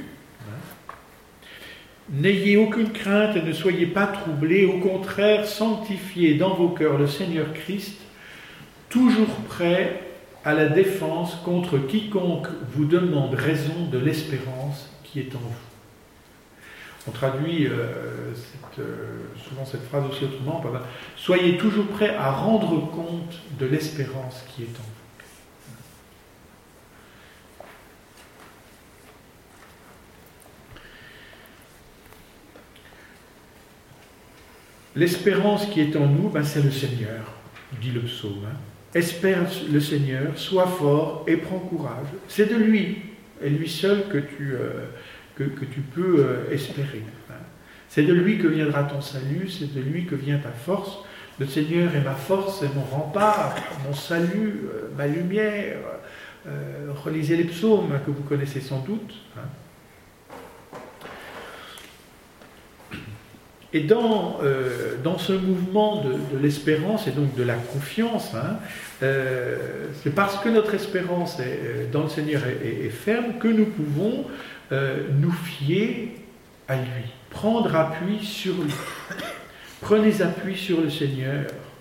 N'ayez aucune crainte et ne soyez pas troublés, au contraire, sanctifiez dans vos cœurs le Seigneur Christ, toujours prêt à la défense contre quiconque vous demande raison de l'espérance qui est en vous. On traduit euh, cette, euh, souvent cette phrase aussi autrement par là. Soyez toujours prêts à rendre compte de l'espérance qui est en vous. l'espérance qui est en nous, ben, c'est le Seigneur, dit le psaume. Hein. Espère le Seigneur, sois fort et prends courage. C'est de lui, et lui seul, que tu, euh, que, que tu peux euh, espérer. Hein. C'est de lui que viendra ton salut, c'est de lui que vient ta force. Le Seigneur est ma force et mon rempart, mon salut, euh, ma lumière. Euh, relisez les psaumes hein, que vous connaissez sans doute. Hein. Et dans, euh, dans ce mouvement de, de l'espérance et donc de la confiance, hein, euh, c'est parce que notre espérance est, dans le Seigneur est, est, est ferme que nous pouvons euh, nous fier à lui, prendre appui sur lui. Prenez appui sur le Seigneur.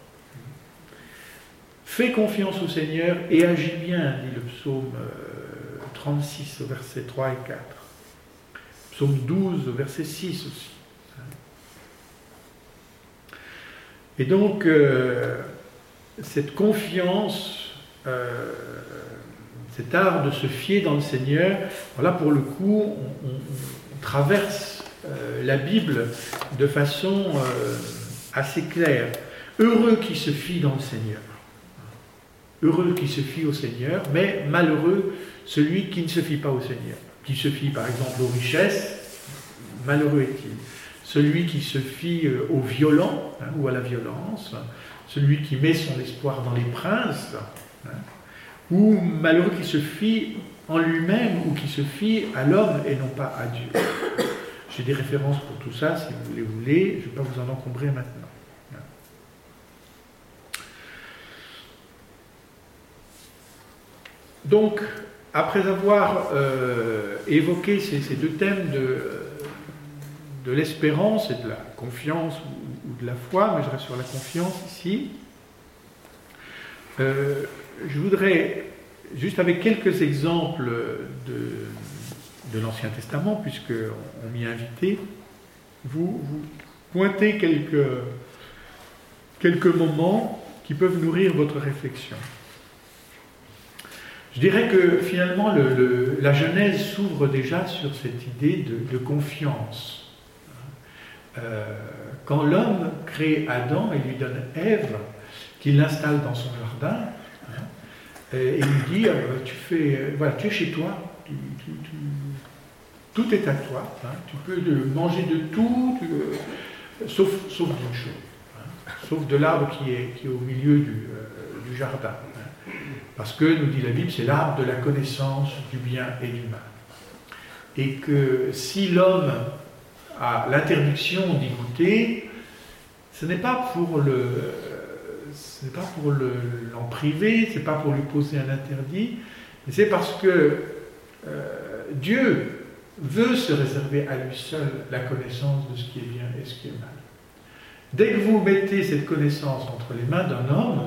Fais confiance au Seigneur et agis bien, dit le psaume trente-six, versets trois et quatre. Psaume douze, verset six aussi. Et donc, euh, cette confiance, euh, cet art de se fier dans le Seigneur, voilà, pour le coup, on, on, on traverse euh, la Bible de façon euh, assez claire. Heureux qui se fie dans le Seigneur. Heureux qui se fie au Seigneur, mais malheureux celui qui ne se fie pas au Seigneur. Qui se fie par exemple aux richesses, malheureux est-il. Celui qui se fie au violent hein, ou à la violence, celui qui met son espoir dans les princes, hein, ou malheureux qui se fie en lui-même ou qui se fie à l'homme et non pas à Dieu. J'ai des références pour tout ça, si vous les voulez, je ne vais pas vous en encombrer maintenant. Donc, après avoir euh, évoqué ces, ces deux thèmes de, de l'espérance et de la confiance ou, ou de la foi, mais je reste sur la confiance ici, euh, je voudrais, juste avec quelques exemples de, de l'Ancien Testament, puisqu'on m'y a invité, vous, vous pointer quelques, quelques moments qui peuvent nourrir votre réflexion. Je dirais que finalement le, le, la Genèse s'ouvre déjà sur cette idée de, de confiance. Euh, quand l'homme crée Adam et lui donne Ève, qu'il l'installe dans son jardin, hein, et il lui dit, euh, tu, fais, euh, voilà, tu es chez toi, tu, tu, tu, tout est à toi, hein, tu peux de, manger de tout, tu, euh, sauf, sauf d'une chose, hein, sauf de l'arbre qui est, qui est au milieu du, euh, du jardin. Parce que, nous dit la Bible, c'est l'arbre de la connaissance du bien et du mal. Et que si l'homme a l'interdiction d'y goûter, ce n'est pas pour le, ce n'est pas pour le, l'en priver, ce n'est pas pour lui poser un interdit, mais c'est parce que euh, Dieu veut se réserver à lui seul la connaissance de ce qui est bien et ce qui est mal. Dès que vous mettez cette connaissance entre les mains d'un homme,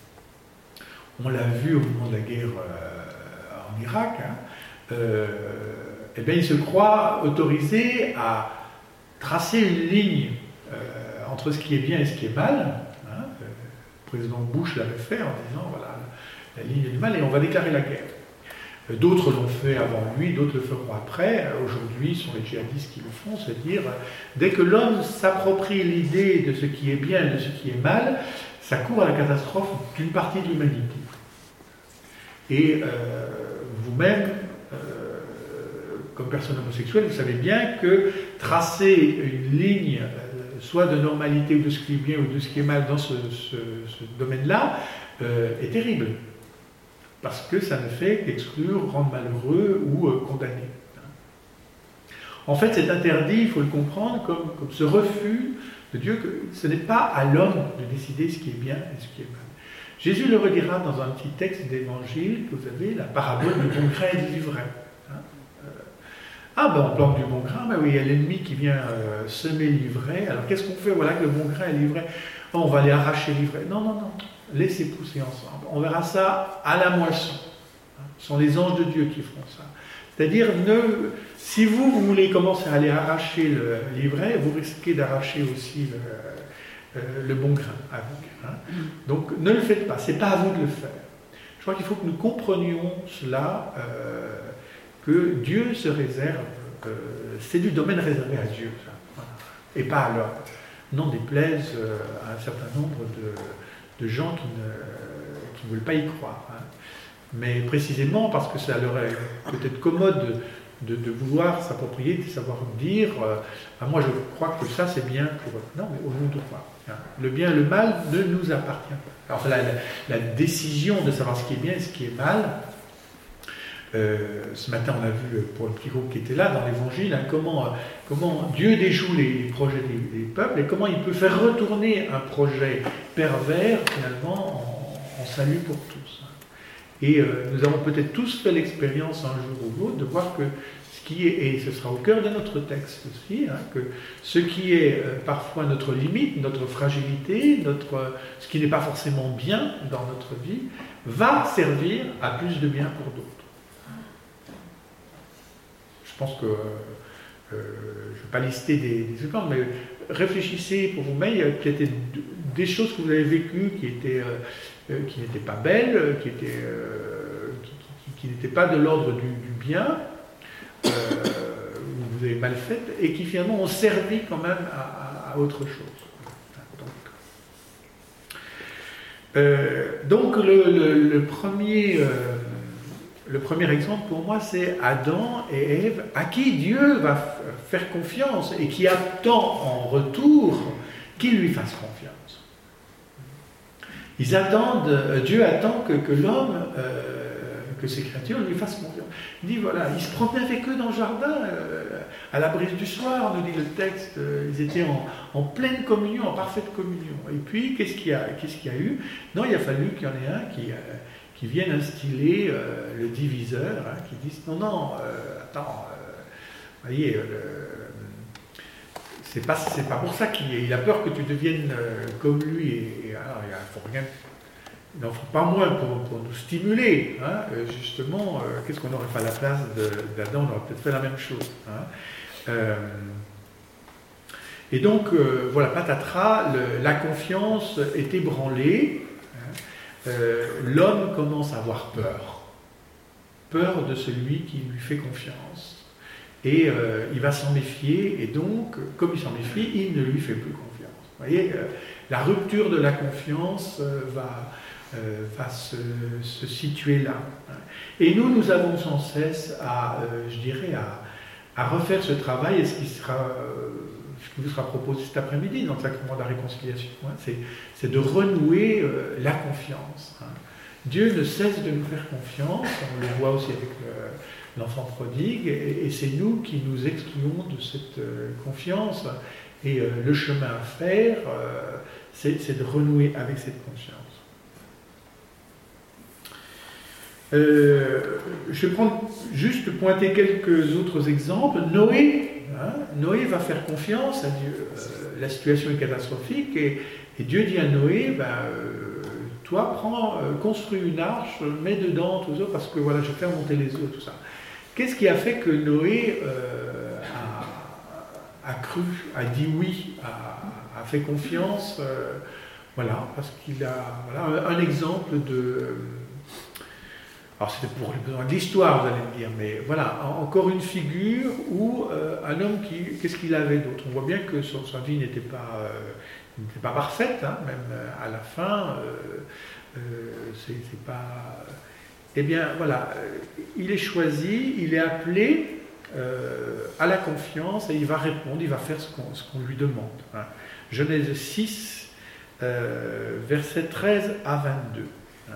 on l'a vu au moment de la guerre euh, en Irak, hein, euh, eh bien, il se croit autorisé à tracer une ligne euh, entre ce qui est bien et ce qui est mal. Hein. Le président Bush l'avait fait en disant, voilà, la ligne est du mal et on va déclarer la guerre. D'autres l'ont fait avant lui, d'autres le feront après. Aujourd'hui, ce sont les djihadistes qui le font, c'est-à-dire, dès que l'homme s'approprie l'idée de ce qui est bien et de ce qui est mal, ça court à la catastrophe d'une partie de l'humanité. Et euh, vous-même, euh, comme personne homosexuelle, vous savez bien que tracer une ligne, euh, soit de normalité ou de ce qui est bien ou de ce qui est mal dans ce, ce, ce domaine-là, euh, est terrible. Parce que ça ne fait qu'exclure, rendre malheureux ou euh, condamner. En fait, c'est interdit, il faut le comprendre, comme, comme ce refus de Dieu, que ce n'est pas à l'homme de décider ce qui est bien et ce qui est mal. Jésus le redira dans un petit texte d'évangile que vous avez, la parabole du bon grain et de l'ivraie. Hein euh, ah ben on plante du bon grain, ben oui, il y a l'ennemi qui vient euh, semer l'ivraie. Alors qu'est-ce qu'on fait? Voilà que le bon grain et l'ivraie, oh, on va aller arracher l'ivraie. Non, non, non, laissez pousser ensemble. On verra ça à la moisson. Hein, ce sont les anges de Dieu qui feront ça. C'est-à-dire, ne, si vous, vous voulez commencer à aller arracher l'ivraie, vous risquez d'arracher aussi le, euh, le bon grain avec. Hein. Donc, ne le faites pas, ce n'est pas à vous de le faire. Je crois qu'il faut que nous comprenions cela, euh, que Dieu se réserve, euh, c'est du domaine réservé à Dieu, ça, voilà, et pas à l'homme. n'en déplaise à un certain nombre de, de gens qui ne, qui ne veulent pas y croire. Hein. Mais précisément parce que ça leur est peut-être commode de, de, de vouloir s'approprier, de savoir dire euh, ah, moi je crois que ça c'est bien pour eux. Non, mais au nom de quoi hein. Le bien et le mal ne nous appartient pas. Alors la, la, la décision de savoir ce qui est bien et ce qui est mal, euh, ce matin on a vu pour le petit groupe qui était là dans l'évangile hein, comment, euh, comment Dieu déjoue les projets des, des peuples et comment il peut faire retourner un projet pervers finalement en, en salut pour tous. Et euh, nous avons peut-être tous fait l'expérience un jour ou l'autre de voir que ce qui est, et ce sera au cœur de notre texte aussi, hein, que ce qui est euh, parfois notre limite, notre fragilité, notre, euh, ce qui n'est pas forcément bien dans notre vie, va servir à plus de bien pour d'autres. Je pense que, euh, je ne vais pas lister des, des exemples, mais réfléchissez pour vous-même, il y a peut-être des choses que vous avez vécues qui étaient... Euh, qui n'étaient pas belles, qui n'étaient euh, qui, qui, qui n'étaient pas de l'ordre du, du bien, euh, où vous avez mal fait, et qui finalement ont servi quand même à, à, à autre chose. Donc, euh, donc le, le, le, premier, euh, le premier exemple pour moi, c'est Adam et Ève, à qui Dieu va faire confiance et qui attend en retour qu'il lui fasse confiance. Ils attendent, Dieu attend que, que l'homme, euh, que ses créatures lui fassent confiance. Il dit voilà, il se promenait avec eux dans le jardin, euh, à la brise du soir, nous dit le texte, euh, ils étaient en, en pleine communion, en parfaite communion. Et puis, qu'est-ce qu'il y a, qu'est-ce qu'il y a eu? Non, il a fallu qu'il y en ait un qui, euh, qui vienne instiller euh, le diviseur, hein, qui dise non, non, euh, attends, vous voyez, le, C'est pas, c'est pas pour ça qu'il il a peur que tu deviennes euh, comme lui. Et, et alors, il faut rien, il n'en faut pas moins pour, pour nous stimuler. Hein, euh, justement, euh, qu'est-ce qu'on n'aurait pas à la place d'Adam? On aurait peut-être fait la même chose. Hein. Euh, et donc, euh, voilà, patatras, le, la confiance est ébranlée. Hein, euh, L'homme commence à avoir peur. Peur de celui qui lui fait confiance. Et euh, il va s'en méfier, et donc, comme il s'en méfie, il ne lui fait plus confiance. Vous voyez, euh, la rupture de la confiance euh, va, euh, va se, se situer là. Et nous, nous avons sans cesse à, euh, je dirais, à, à refaire ce travail, et ce qui, sera, euh, ce qui vous sera proposé cet après-midi dans le sacrement de la réconciliation, hein, c'est, c'est de renouer euh, la confiance. Hein. Dieu ne cesse de nous faire confiance, on le voit aussi avec le l'enfant prodigue, et, et c'est nous qui nous excluons de cette euh, confiance. Et euh, le chemin à faire, euh, c'est, c'est de renouer avec cette confiance. Euh, je vais prendre, juste pointer quelques autres exemples. Noé, hein, Noé va faire confiance à Dieu. Euh, la situation est catastrophique, et, et Dieu dit à Noé, ben, euh, toi, prends, euh, construis une arche, mets dedans tout ça, parce que voilà, je vais faire monter les eaux, tout ça. Qu'est-ce qui a fait que Noé euh, a, a cru, a dit oui, a, a fait confiance euh, voilà, parce qu'il a voilà, un, un exemple de... Alors c'était pour les besoins de l'histoire, vous allez me dire, mais voilà, encore une figure où euh, un homme qui... Qu'est-ce qu'il avait d'autre? On voit bien que son, sa vie n'était pas, euh, n'était pas parfaite, hein, même à la fin, euh, euh, c'est, c'est pas... Eh bien, voilà, il est choisi, il est appelé euh, à la confiance et il va répondre, il va faire ce qu'on, ce qu'on lui demande. Hein. Genèse six, euh, versets treize à vingt-deux. Hein.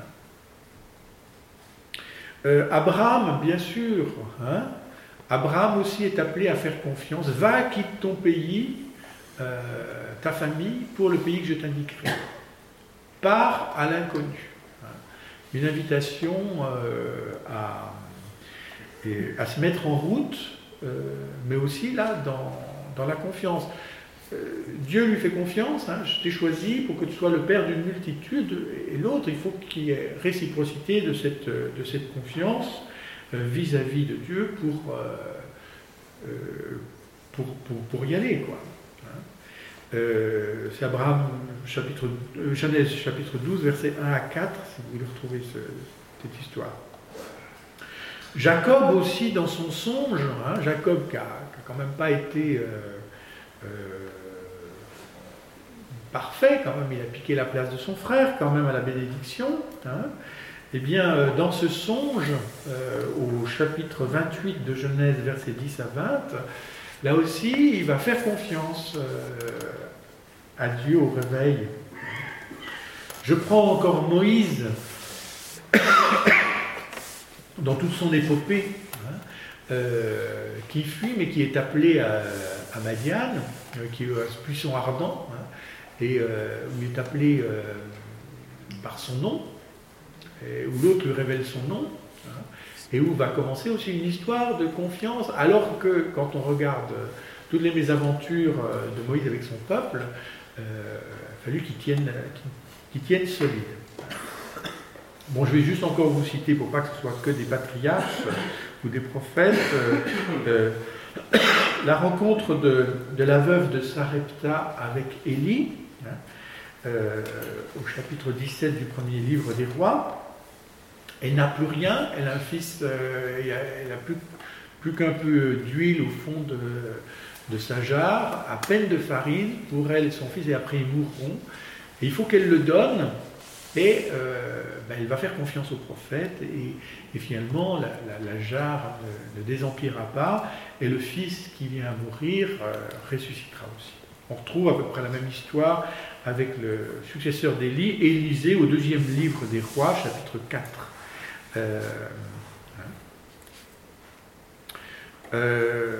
Euh, Abraham, bien sûr, hein, Abraham aussi est appelé à faire confiance. Va, quitte ton pays, euh, ta famille, pour le pays que je t'indiquerai. Pars à l'inconnu. Une invitation euh, à, et, à se mettre en route, euh, mais aussi là dans, dans la confiance. Euh, Dieu lui fait confiance, hein, je t'ai choisi pour que tu sois le père d'une multitude, et l'autre, il faut qu'il y ait réciprocité de cette, de cette confiance euh, vis-à-vis de Dieu pour, euh, euh, pour, pour, pour y aller, quoi. Euh, c'est Abraham, chapitre, euh, Genèse chapitre douze, versets un à quatre, si vous voulez retrouver ce, cette histoire. Jacob aussi, dans son songe, hein, Jacob qui n'a quand même pas été euh, euh, parfait quand même, il a piqué la place de son frère quand même à la bénédiction. Hein. Eh bien, euh, dans ce songe, euh, au chapitre vingt-huit de Genèse, versets dix à vingt, là aussi, il va faire confiance euh, à Dieu au réveil. Je prends encore Moïse dans toute son épopée, hein, euh, qui fuit, mais qui est appelé à, à Madiane, euh, qui est un puissant ardent, hein, et euh, où il est appelé euh, par son nom, et où l'autre lui révèle son nom, hein, et où va commencer aussi une histoire de confiance, alors que quand on regarde toutes les mésaventures de Moïse avec son peuple, euh, il a fallu qu'il tienne, qu'il tienne solide. Bon, je vais juste encore vous citer, pour pas que ce soit que des patriarches ou des prophètes, euh, euh, la rencontre de, de la veuve de Sarepta avec Élie, hein, euh, au chapitre dix-sept du premier livre des rois. Elle n'a plus rien, elle a un fils, euh, elle n'a plus, plus qu'un peu d'huile au fond de, de sa jarre, à peine de farine pour elle et son fils, et après ils mourront. Et il faut qu'elle le donne, et euh, ben, elle va faire confiance au prophète, et, et finalement la, la, la jarre ne, ne désempirera pas, et le fils qui vient à mourir euh, ressuscitera aussi. On retrouve à peu près la même histoire avec le successeur d'Élie, Élisée, au deuxième livre des rois, chapitre quatre. Euh, euh,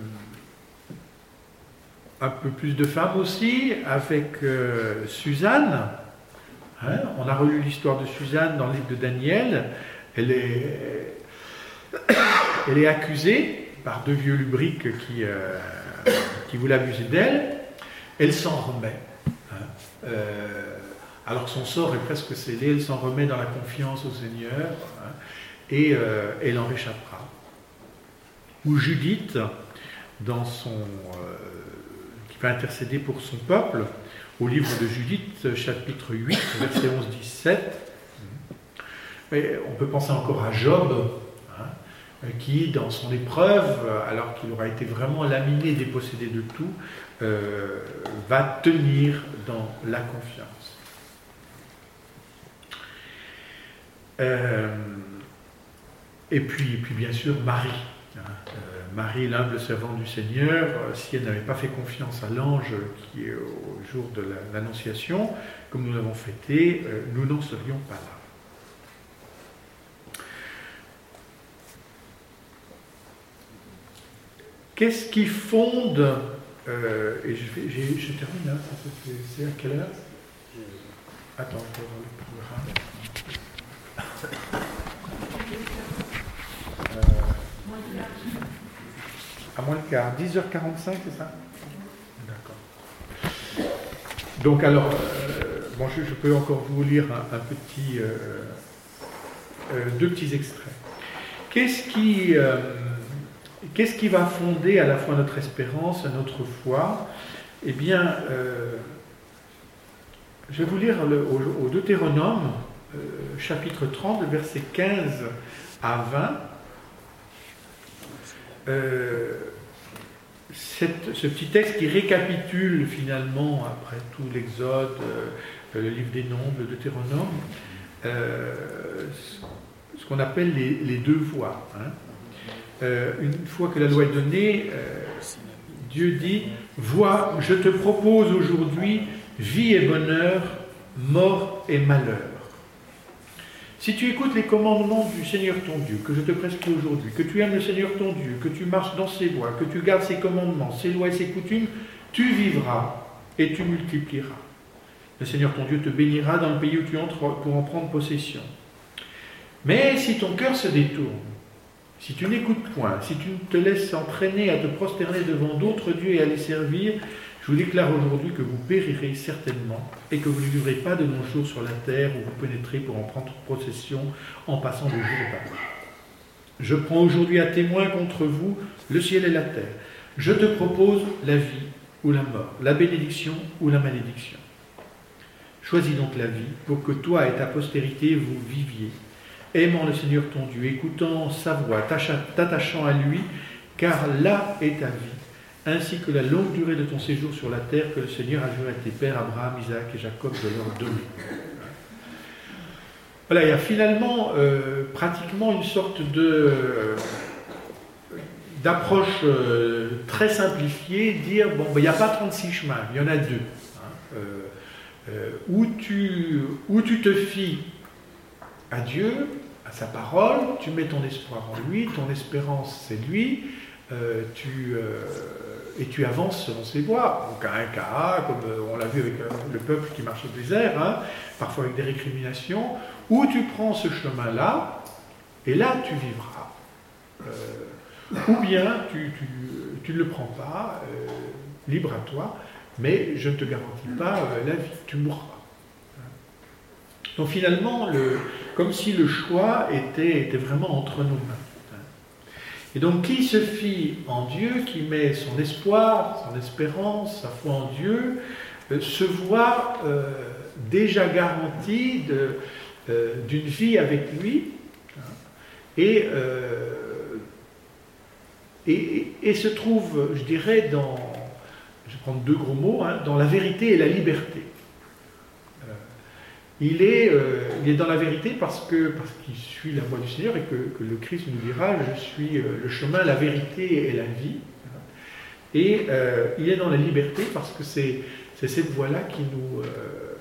un peu plus de femmes aussi, avec euh, Suzanne. Hein, on a relu l'histoire de Suzanne dans le livre de Daniel. Elle est, elle est accusée par deux vieux lubriques qui, euh, qui voulaient abuser d'elle. Elle s'en remet. Hein, euh, alors que son sort est presque scellé, elle s'en remet dans la confiance au Seigneur, hein, et euh, elle en réchappera. Ou Judith, dans son, euh, qui va intercéder pour son peuple, au livre de Judith, chapitre huit, verset onze à dix-sept. Mais on peut penser encore à Job, hein, qui, dans son épreuve, alors qu'il aura été vraiment laminé, dépossédé de tout, euh, va tenir dans la confiance. Euh, et puis, puis bien sûr Marie, hein, euh, Marie l'humble servante du Seigneur, euh, si elle n'avait pas fait confiance à l'ange qui est au jour de la, l'Annonciation, comme nous l'avons fêté, euh, nous n'en serions pas là. Qu'est-ce qui fonde, euh, et je, vais, j'ai, je termine là, hein, c'est à quelle heure? Attends, je vais voir le programme. Euh, à moins le quart, dix heures quarante-cinq, c'est ça? D'accord. Donc alors, euh, bon, je, je peux encore vous lire un, un petit, euh, euh, deux petits extraits. Qu'est-ce qui, euh, qu'est-ce qui va fonder à la fois notre espérance et notre foi? Eh bien, euh, je vais vous lire le, au, au Deutéronome, Euh, chapitre trente, versets quinze à vingt. Euh, cette, ce petit texte qui récapitule finalement, après tout l'Exode, euh, le livre des Nombres, le Deutéronome, euh, ce qu'on appelle les, les deux voies. Hein. Euh, une fois que la loi est donnée, euh, Dieu dit « Vois, je te propose aujourd'hui vie et bonheur, mort et malheur. » Si tu écoutes les commandements du Seigneur ton Dieu, que je te prescris aujourd'hui, que tu aimes le Seigneur ton Dieu, que tu marches dans ses voies, que tu gardes ses commandements, ses lois et ses coutumes, tu vivras et tu multiplieras. Le Seigneur ton Dieu te bénira dans le pays où tu entres pour en prendre possession. Mais si ton cœur se détourne, si tu n'écoutes point, si tu te laisses entraîner à te prosterner devant d'autres dieux et à les servir, je vous déclare aujourd'hui que vous périrez certainement et que vous ne vivrez pas de nos jours sur la terre où vous pénétrez pour en prendre possession en passant de jour au jour. Je prends aujourd'hui à témoin contre vous le ciel et la terre. Je te propose la vie ou la mort, la bénédiction ou la malédiction. Choisis donc la vie pour que toi et ta postérité vous viviez, aimant le Seigneur ton Dieu, écoutant sa voix, t'attachant à lui, car là est ta vie ainsi que la longue durée de ton séjour sur la terre que le Seigneur a juré à tes pères, Abraham, Isaac et Jacob, de leur donner. Voilà, il y a finalement euh, pratiquement une sorte de, euh, d'approche euh, très simplifiée, dire, bon, ben, il n'y a pas trente-six chemins, il y en a deux. Hein, euh, euh, où, tu, où tu te fies à Dieu, à sa parole, tu mets ton espoir en lui, ton espérance c'est lui, euh, tu, euh, et tu avances selon ses voies. Donc à un cas, comme on l'a vu avec le peuple qui marche au désert, hein, parfois avec des récriminations, où tu prends ce chemin-là, et là tu vivras. Euh, ou bien tu, tu, tu ne le prends pas, euh, libre à toi, mais je ne te garantis pas euh, la vie, tu mourras. Donc finalement, le, comme si le choix était, était vraiment entre nos mains. Et donc qui se fie en Dieu, qui met son espoir, son espérance, sa foi en Dieu, euh, se voit euh, déjà garanti de, euh, d'une vie avec lui, hein, et, euh, et, et, et se trouve, je dirais, dans, je vais prendre deux gros mots, hein, dans la vérité et la liberté. Il est, euh, il est dans la vérité parce, que, parce qu'il suit la voie du Seigneur et que, que le Christ nous dira « Je suis euh, le chemin, la vérité et la vie ». Et euh, il est dans la liberté parce que c'est, c'est cette voie-là qui nous, euh,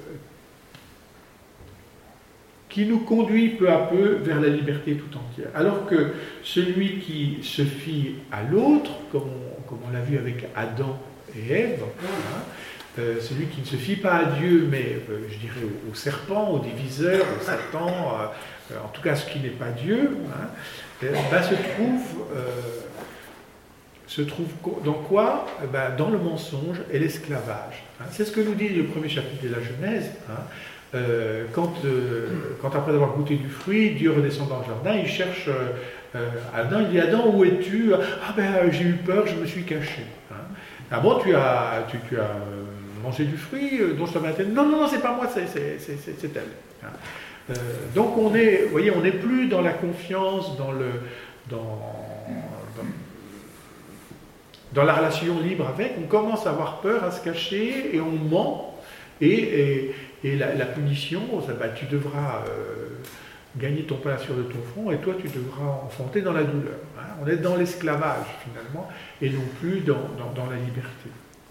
qui nous conduit peu à peu vers la liberté tout entière. Alors que celui qui se fie à l'autre, comme on, comme on l'a vu avec Adam et Ève, hein, Euh, celui qui ne se fie pas à Dieu, mais euh, je dirais au, au serpent, au diviseur, au Satan, euh, en tout cas ce qui n'est pas Dieu, hein, euh, ben, se trouve, euh, se trouve dans quoi? Ben, dans le mensonge et l'esclavage. Hein. C'est ce que nous dit le premier chapitre de la Genèse. Hein. Euh, quand, euh, quand après avoir goûté du fruit, Dieu redescend dans le jardin, il cherche euh, Adam, il dit « Adam, où es-tu » ? « Ah ben j'ai eu peur, je me suis caché. Hein. » Ah bon, tu as, tu, tu as euh, mangé du fruit euh, dont je t'avais interdit ? Non, non, non, c'est pas moi, c'est, c'est, c'est, c'est, c'est elle. Hein. Euh, donc on est, vous voyez, on n'est plus dans la confiance, dans le, dans, dans, dans la relation libre avec. On commence à avoir peur, à se cacher, et on ment. Et, et, et la, la punition, ça, bah, tu devras euh, gagner ton pain sur de ton front, et toi tu devras enfanter dans la douleur. Hein. On est dans l'esclavage finalement, et non plus dans, dans, dans la liberté.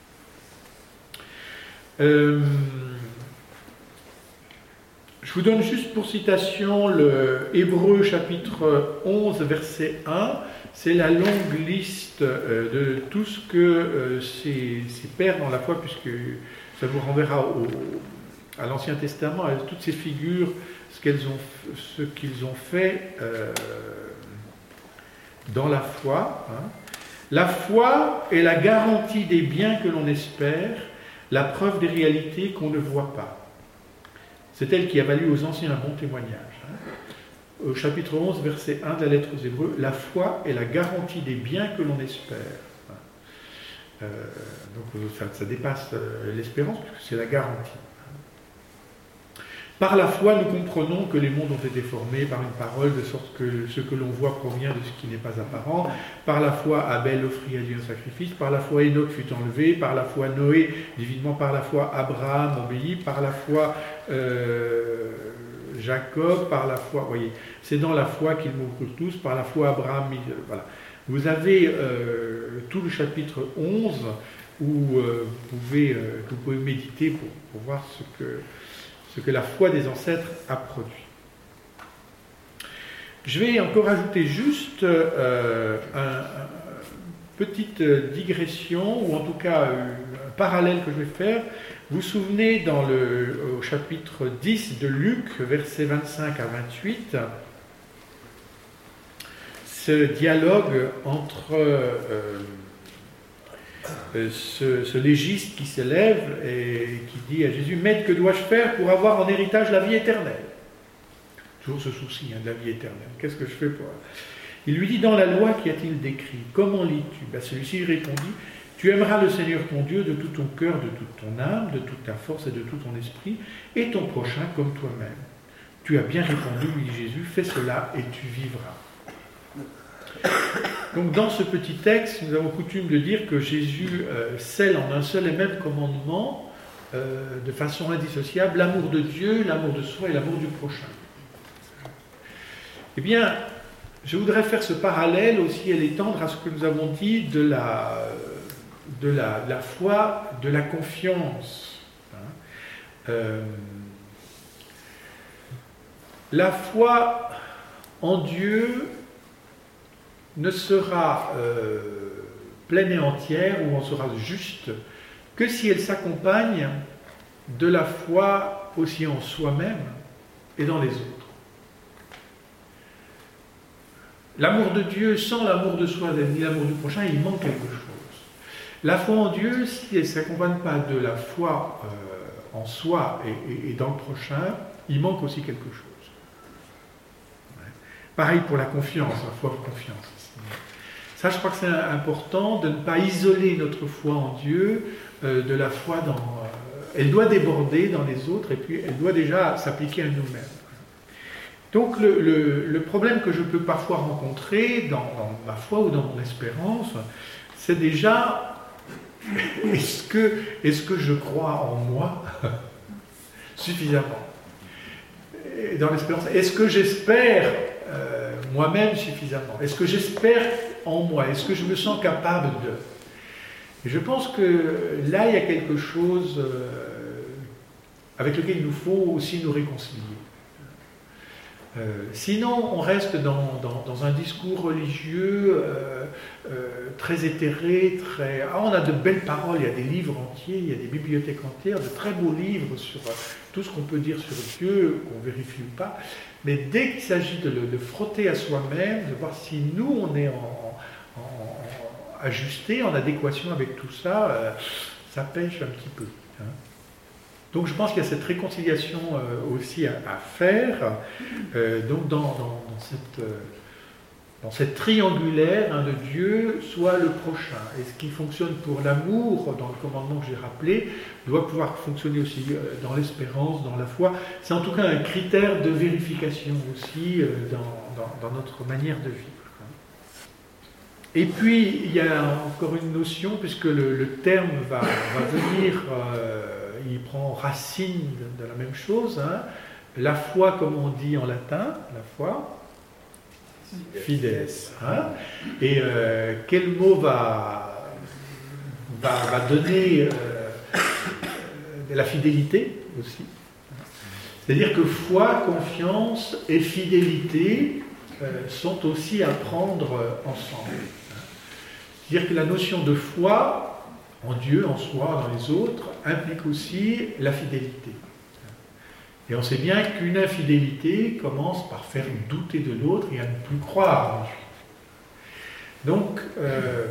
Euh, je vous donne juste pour citation le Hébreux chapitre onze, verset un. C'est la longue liste euh, de tout ce que euh, ces, ces pères dans la foi, puisque ça vous renverra au, à l'Ancien Testament, à toutes ces figures, ce, qu'elles ont, ce qu'ils ont fait euh, dans la foi. Hein. La foi est la garantie des biens que l'on espère, la preuve des réalités qu'on ne voit pas. C'est elle qui a valu aux anciens un bon témoignage. Hein. Au chapitre onze, verset un de la lettre aux Hébreux, la foi est la garantie des biens que l'on espère. Euh, donc ça, ça dépasse euh, l'espérance, puisque c'est la garantie. Par la foi, nous comprenons que les mondes ont été formés par une parole, de sorte que ce que l'on voit provient de ce qui n'est pas apparent. Par la foi, Abel offrit à Dieu un sacrifice. Par la foi, Enoch fut enlevé. Par la foi, Noé, divinement par la foi, Abraham obéit. Par la foi, euh, Jacob. Par la foi, voyez, c'est dans la foi qu'ils mourrent tous. Par la foi, Abraham, voilà. Vous avez euh, tout le chapitre onze où euh, vous, pouvez, euh, vous pouvez méditer pour, pour voir ce que... ce que la foi des ancêtres a produit. Je vais encore ajouter juste euh, un, une petite digression, ou en tout cas un parallèle que je vais faire. Vous vous souvenez, dans le, au chapitre dix de Luc, versets vingt-cinq à vingt-huit, ce dialogue entre euh, Ce, ce légiste qui s'élève et qui dit à Jésus « Maître, que dois-je faire pour avoir en héritage la vie éternelle ?» Toujours ce souci hein, de la vie éternelle. Qu'est-ce que je fais pour... Il lui dit « Dans la loi, qu'y a-t-il d'écrit? Comment lis-tu » ben, Celui-ci répondit « Tu aimeras le Seigneur ton Dieu de tout ton cœur, de toute ton âme, de toute ta force et de tout ton esprit, et ton prochain comme toi-même. Tu as bien répondu, lui dit Jésus, fais cela et tu vivras. » Donc dans ce petit texte, nous avons coutume de dire que Jésus euh, scelle en un seul et même commandement, euh, de façon indissociable, l'amour de Dieu, l'amour de soi et l'amour du prochain. Eh bien, je voudrais faire ce parallèle aussi et l'étendre à ce que nous avons dit de la, de la, de la foi, de la confiance. Hein. Euh, la foi en Dieu ne sera euh, pleine et entière, ou en sera juste, que si elle s'accompagne de la foi aussi en soi-même et dans les autres. L'amour de Dieu sans l'amour de soi ni l'amour du prochain, il manque quelque chose. La foi en Dieu, si elle ne s'accompagne pas de la foi euh, en soi et, et, et dans le prochain, il manque aussi quelque chose. Pareil pour la confiance, la foi en confiance. Ça, je crois que c'est important de ne pas isoler notre foi en Dieu euh, de la foi dans... Euh, elle doit déborder dans les autres et puis elle doit déjà s'appliquer à nous-mêmes. Donc le, le, le problème que je peux parfois rencontrer dans, dans ma foi ou dans mon espérance, c'est déjà est-ce que, est-ce que je crois en moi suffisamment? Et dans l'espérance, est-ce que j'espère euh, moi-même suffisamment? Est-ce que j'espère en moi? Est-ce que je me sens capable de? Et je pense que là, il y a quelque chose euh, avec lequel il nous faut aussi nous réconcilier. Euh, sinon, on reste dans, dans, dans un discours religieux euh, euh, très éthéré, très... Ah, on a de belles paroles, il y a des livres entiers, il y a des bibliothèques entières, de très beaux livres sur euh, tout ce qu'on peut dire sur Dieu, qu'on vérifie ou pas. Mais dès qu'il s'agit de le de frotter à soi-même, de voir si nous, on est en, en, en ajusté, en adéquation avec tout ça, euh, ça pêche un petit peu. Hein. Donc je pense qu'il y a cette réconciliation euh, aussi à, à faire, euh, donc dans, dans, dans, cette, euh, dans cette triangulaire hein, de Dieu, soit le prochain. Et ce qui fonctionne pour l'amour, dans le commandement que j'ai rappelé, doit pouvoir fonctionner aussi euh, dans l'espérance, dans la foi. C'est en tout cas un critère de vérification aussi euh, dans, dans, dans notre manière de vivre. Et puis il y a encore une notion, puisque le, le terme va, va venir... Euh, il prend racine de, de la même chose. Hein. La foi, comme on dit en latin, la foi, fides. Hein. Et euh, quel mot va, va, va donner euh, la fidélité aussi? C'est-à-dire que foi, confiance et fidélité euh, sont aussi à prendre ensemble. C'est-à-dire que la notion de foi, en Dieu, en soi, dans les autres, implique aussi la fidélité. Et on sait bien qu'une infidélité commence par faire douter de l'autre et à ne plus croire en lui. Donc, euh,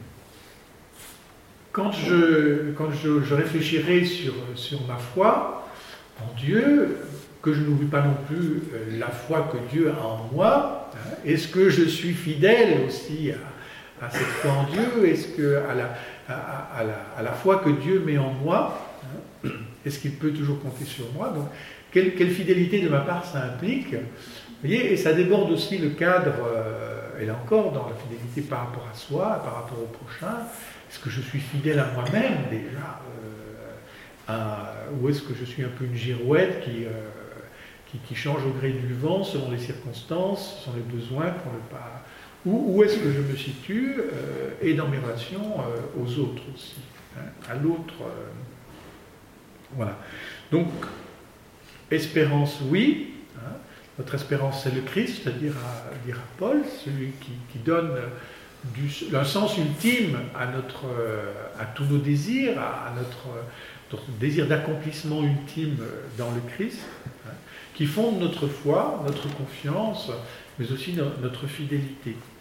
quand, je, quand je, je réfléchirai sur, sur ma foi en Dieu, que je n'oublie pas non plus la foi que Dieu a en moi, hein, est-ce que je suis fidèle aussi à, à cette foi en Dieu? Est-ce que à la À, à, la, à la foi que Dieu met en moi, hein, est-ce qu'il peut toujours compter sur moi? Donc, quelle, quelle fidélité de ma part ça implique? Vous voyez, et ça déborde aussi le cadre, euh, et là encore, dans la fidélité par rapport à soi, par rapport au prochain. Est-ce que je suis fidèle à moi-même déjà euh, à, ou est-ce que je suis un peu une girouette qui, euh, qui, qui change au gré du vent, selon les circonstances, selon les besoins, pour ne pas... Où, où est-ce que je me situe euh, et dans mes relations euh, aux autres aussi, hein, à l'autre. Euh, voilà. Donc, espérance, oui. Hein, notre espérance, c'est le Christ, c'est-à-dire à, dire à Paul, celui qui, qui donne du, un sens ultime à, notre, à tous nos désirs, à, à notre, notre désir d'accomplissement ultime dans le Christ, hein, qui fonde notre foi, notre confiance, mais aussi no, notre fidélité.